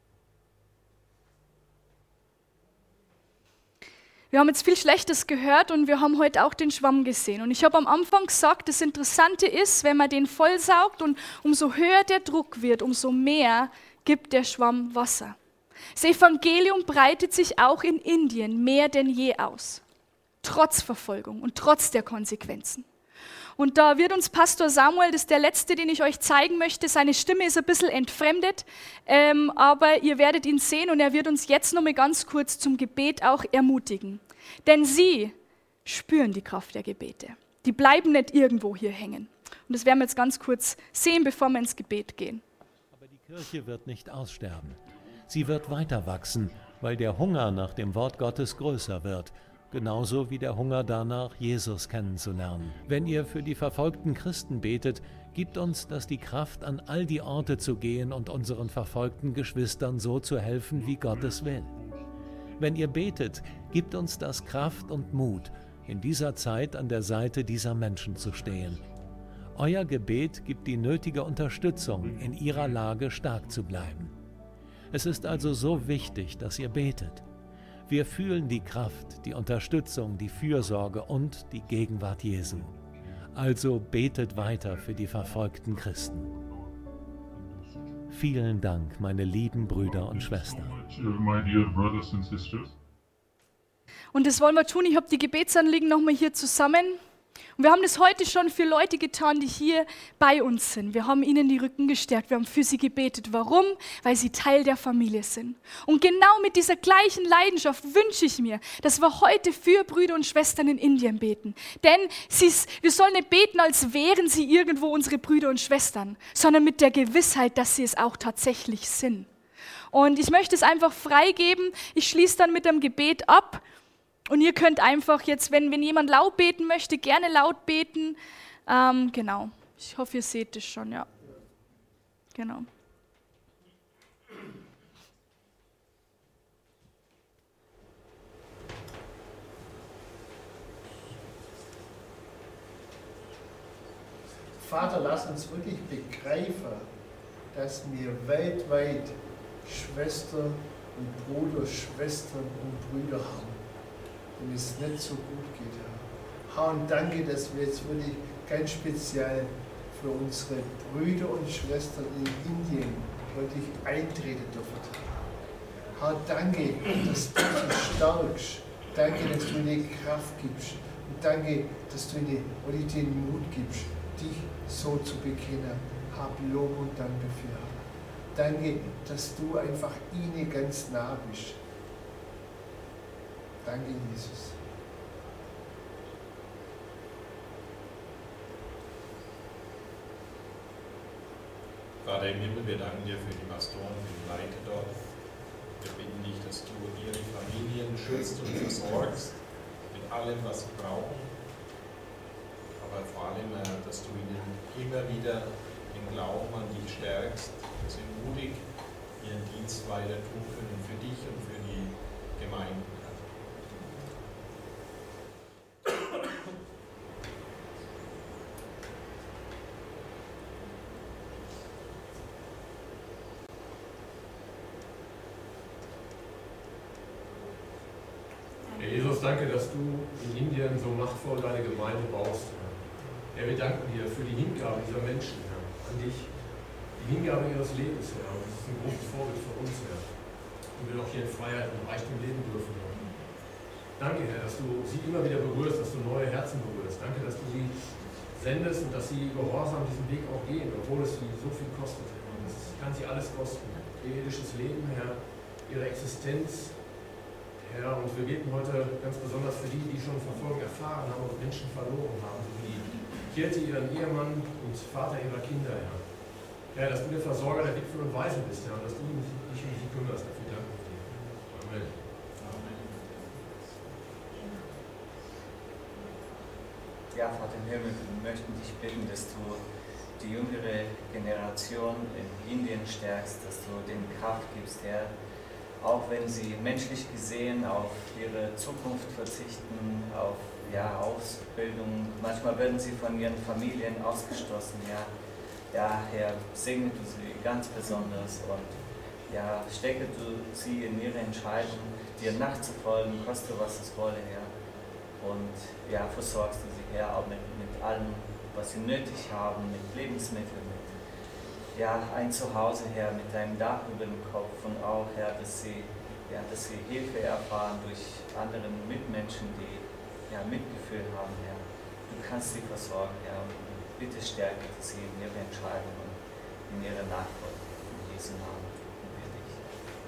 Wir haben jetzt viel Schlechtes gehört und wir haben heute auch den Schwamm gesehen. Und ich habe am Anfang gesagt, das Interessante ist, wenn man den vollsaugt und umso höher der Druck wird, umso mehr gibt der Schwamm Wasser. Das Evangelium breitet sich auch in Indien mehr denn je aus, trotz Verfolgung und trotz der Konsequenzen. Und da wird uns Pastor Samuel, das ist der letzte, den ich euch zeigen möchte, seine Stimme ist ein bisschen entfremdet, aber ihr werdet ihn sehen und er wird uns jetzt noch mal ganz kurz zum Gebet auch ermutigen. Denn sie spüren die Kraft der Gebete. Die bleiben nicht irgendwo hier hängen. Und das werden wir jetzt ganz kurz sehen, bevor wir ins Gebet gehen. Aber die Kirche wird nicht aussterben. Sie wird weiter wachsen, weil der Hunger nach dem Wort Gottes größer wird. Genauso wie der Hunger danach, Jesus kennenzulernen. Wenn ihr für die verfolgten Christen betet, gibt uns das die Kraft, an all die Orte zu gehen und unseren verfolgten Geschwistern so zu helfen, wie Gott es will. Wenn ihr betet, gibt uns das Kraft und Mut, in dieser Zeit an der Seite dieser Menschen zu stehen. Euer Gebet gibt die nötige Unterstützung, in ihrer Lage stark zu bleiben. Es ist also so wichtig, dass ihr betet. Wir fühlen die Kraft, die Unterstützung, die Fürsorge und die Gegenwart Jesu. Also betet weiter für die verfolgten Christen. Vielen Dank, meine lieben Brüder und Schwestern. Und das wollen wir tun. Ich habe die Gebetsanliegen nochmal hier zusammen. Und wir haben das heute schon für Leute getan, die hier bei uns sind. Wir haben ihnen die Rücken gestärkt, wir haben für sie gebetet. Warum? Weil sie Teil der Familie sind. Und genau mit dieser gleichen Leidenschaft wünsche ich mir, dass wir heute für Brüder und Schwestern in Indien beten. Denn wir sollen nicht beten, als wären sie irgendwo unsere Brüder und Schwestern, sondern mit der Gewissheit, dass sie es auch tatsächlich sind. Und ich möchte es einfach freigeben. Ich schließe dann mit dem Gebet ab. Und ihr könnt einfach jetzt, wenn jemand laut beten möchte, gerne laut beten. Genau. Ich hoffe, ihr seht es schon, ja. Genau. Vater, lass uns wirklich begreifen, dass wir weltweit Schwestern und Bruder, Schwestern und Brüder haben, wenn es nicht so gut geht. Herr, und danke, dass wir jetzt wirklich ganz speziell für unsere Brüder und Schwestern in Indien wirklich eintreten dürfen. Herr, danke, dass du sie stärkst. Danke, dass du ihnen Kraft gibst. Und danke, dass du ihnen den Mut gibst, dich so zu bekennen. Hab Lob und Dank dafür. Danke, dass du einfach ihnen ganz nah bist. Danke, Jesus. Vater im Himmel, wir danken dir für die Pastoren, für die Leiter dort. Wir bitten dich, dass du ihre Familien schützt und versorgst. Wir allem, was sie brauchen. Aber vor allem, dass du ihnen immer wieder den Glauben an dich stärkst, dass sie mutig ihren Dienst weiter tun können für dich und für die Gemeinden. Herr Jesus, danke, dass du in Indien so machtvoll deine Gemeinde baust. Herr, wir danken dir für die Hingabe dieser Menschen, Herr, an dich. Die Hingabe ihres Lebens, Herr. Und das ist ein großes Vorbild für uns, Herr. Und wir auch hier in Freiheit und Reichtum leben dürfen, Herr. Danke, Herr, dass du sie immer wieder berührst, dass du neue Herzen berührst. Danke, dass du sie sendest und dass sie gehorsam diesen Weg auch gehen, obwohl es sie so viel kostet, Herr. Und das kann sie alles kosten. Ihr irdisches Leben, Herr, ihre Existenz, Herr, und wir beten heute ganz besonders für die, die schon Verfolgung erfahren haben und Menschen verloren haben, wie Kirti, ihren Ehemann und Vater ihrer Kinder, Herr. Herr, dass du der Versorger der Witwen und Waisen bist, Herr, und dass du dich um sie kümmerst. Dafür danke ich dir. Amen. Ja, Vater im Himmel, wir möchten dich bitten, dass du die jüngere Generation in Indien stärkst, dass du denen Kraft gibst, Herr. Auch wenn sie menschlich gesehen auf ihre Zukunft verzichten, auf Ausbildung. Manchmal werden sie von ihren Familien ausgeschlossen. Ja, Herr, segne du sie ganz besonders und ja, stecke du sie in ihre Entscheidung, dir nachzufolgen, koste was es wolle, Herr. Und ja, versorgst du sie, Herr, auch mit allem, was sie nötig haben, mit Lebensmitteln, ein Zuhause, Herr, mit deinem Dach über dem Kopf und auch, Herr, dass sie Hilfe erfahren durch andere Mitmenschen, die Mitgefühl haben, Herr. Du kannst sie versorgen, Herr, und bitte stärke sie in ihrer Entscheidung und in ihrer Nachfolge. In Jesu Namen bitte ich.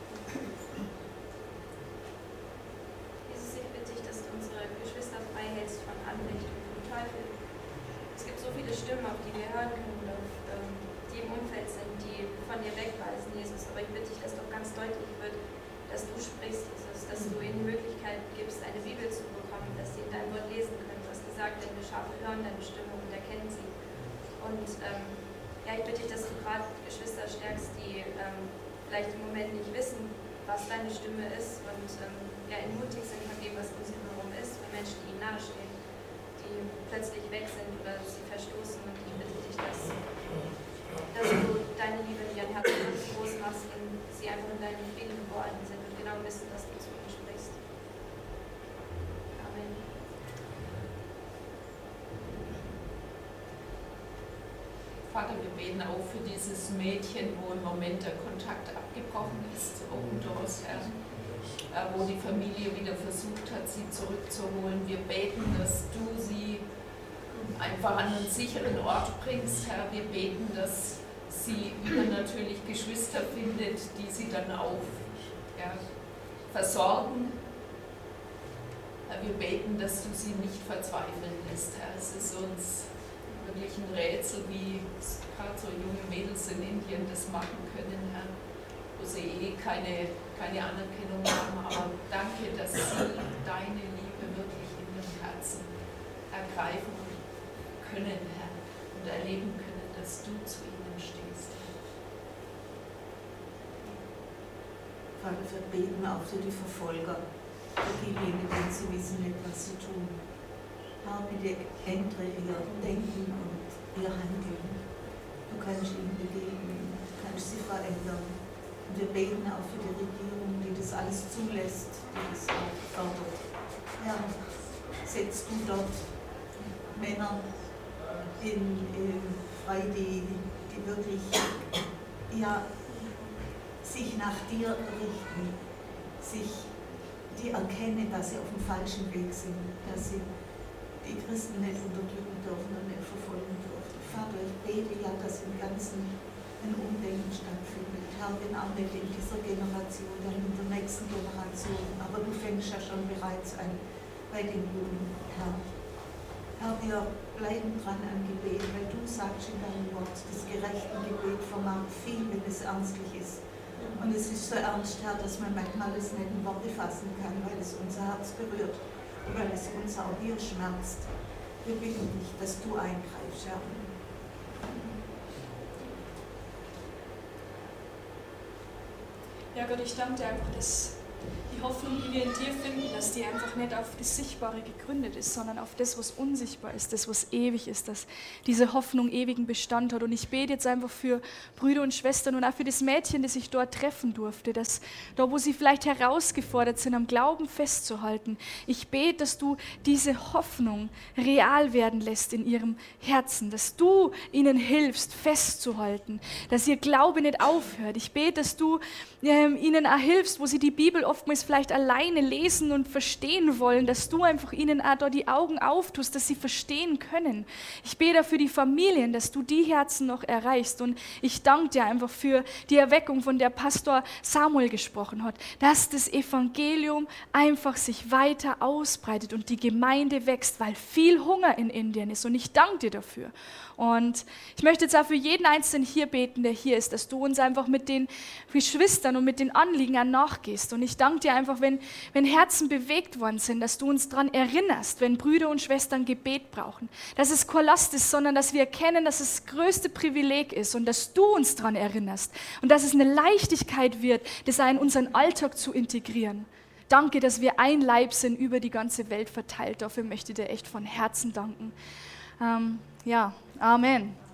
Jesus, ich bitte dich, dass du unsere Geschwister frei hältst von Anfechtung vom Teufel. Es gibt so viele Stimmen, auf die wir hören können, die im Umfeld sind, die von dir wegweisen, Jesus. Aber ich bitte dich, dass doch ganz deutlich wird, dass du sprichst, Jesus, dass du ihnen die Möglichkeit gibst, eine Bibel zu bekommen, dass sie in deinem Wort lesen können. Du hast gesagt, deine Schafe hören deine Stimme und erkennen sie. Und ich bitte dich, dass du gerade Geschwister stärkst, die vielleicht im Moment nicht wissen, was deine Stimme ist und entmutigt sind von dem, was um sie herum ist, von Menschen, die ihnen nahestehen, die plötzlich weg sind oder sie verstoßen. Und ich bitte dich, dass du deine Liebe in ihren Herzen ganz groß machst und sie einfach in deinem Frieden geworden sind und genau wissen, dass du zu ihnen sprichst. Amen. Vater, wir beten auch für dieses Mädchen, wo im Moment der Kontakt abgebrochen ist, Open Doors, Herr, wo die Familie wieder versucht hat, sie zurückzuholen. Wir beten, dass du sie einfach an einen sicheren Ort bringst, Herr. Wir beten, dass sie übernatürlich Geschwister findet, die sie dann auch versorgen. Herr, wir beten, dass du sie nicht verzweifeln lässt, Herr. Es ist uns wirklich ein Rätsel, wie gerade so junge Mädels in Indien das machen können, Herr, wo sie keine Anerkennung haben. Aber danke, dass sie deine Liebe wirklich in ihrem Herzen ergreifen können, Herr, und erleben können, dass du zu ihnen stehst. Vater, wir beten auch für die Verfolger, für diejenigen, die sie wissen nicht, was sie tun. Herr, bitte ändere ihr Denken und ihr Handeln. Du kannst ihnen begegnen, du kannst sie verändern. Und wir beten auch für die Regierung, die das alles zulässt, die das auch fördert. Herr, setzt du dort Männer frei, die wirklich sich nach dir richten, die erkennen, dass sie auf dem falschen Weg sind, dass sie die Christen nicht unterdrücken dürfen und nicht verfolgen dürfen. Vater, ich bete ja, dass im Ganzen ein Umdenken stattfindet. Herr, wenn auch nicht in dieser Generation, dann in der nächsten Generation, aber du fängst ja schon bereits an bei den Jungen, Herr. Herr, wir bleiben dran am Gebet, weil du sagst in deinem Wort, das gerechte Gebet vermag viel, wenn es ernstlich ist. Und es ist so ernst, Herr, dass man manchmal es nicht in Worte fassen kann, weil es unser Herz berührt. weil es uns auch hier schmerzt. Wir bitten dich, dass du eingreifst, Herr. Ja Gott, ich danke dir einfach, dass die Hoffnung, die wir in dir finden, dass die einfach nicht auf das Sichtbare gegründet ist, sondern auf das, was unsichtbar ist, das, was ewig ist, dass diese Hoffnung ewigen Bestand hat. Und ich bete jetzt einfach für Brüder und Schwestern und auch für das Mädchen, das ich dort treffen durfte, dass da, wo sie vielleicht herausgefordert sind, am Glauben festzuhalten, ich bete, dass du diese Hoffnung real werden lässt in ihrem Herzen, dass du ihnen hilfst, festzuhalten, dass ihr Glaube nicht aufhört. Ich bete, dass du ihnen auch hilfst, wo sie die Bibel oftmals vielleicht alleine lesen und verstehen wollen, dass du einfach ihnen auch da die Augen auftust, dass sie verstehen können. Ich bete für die Familien, dass du die Herzen noch erreichst, und ich danke dir einfach für die Erweckung, von der Pastor Samuel gesprochen hat, dass das Evangelium einfach sich weiter ausbreitet und die Gemeinde wächst, weil viel Hunger in Indien ist, und ich danke dir dafür. Und ich möchte jetzt auch für jeden Einzelnen hier beten, der hier ist, dass du uns einfach mit den Geschwistern und mit den Anliegen auch nachgehst. Und ich danke dir einfach, wenn Herzen bewegt worden sind, dass du uns daran erinnerst, wenn Brüder und Schwestern Gebet brauchen. Dass es kein Last ist, sondern dass wir erkennen, dass es das größte Privileg ist und dass du uns daran erinnerst. Und dass es eine Leichtigkeit wird, das auch in unseren Alltag zu integrieren. Danke, dass wir ein Leib sind, über die ganze Welt verteilt. Dafür möchte ich dir echt von Herzen danken. Ja, Amen.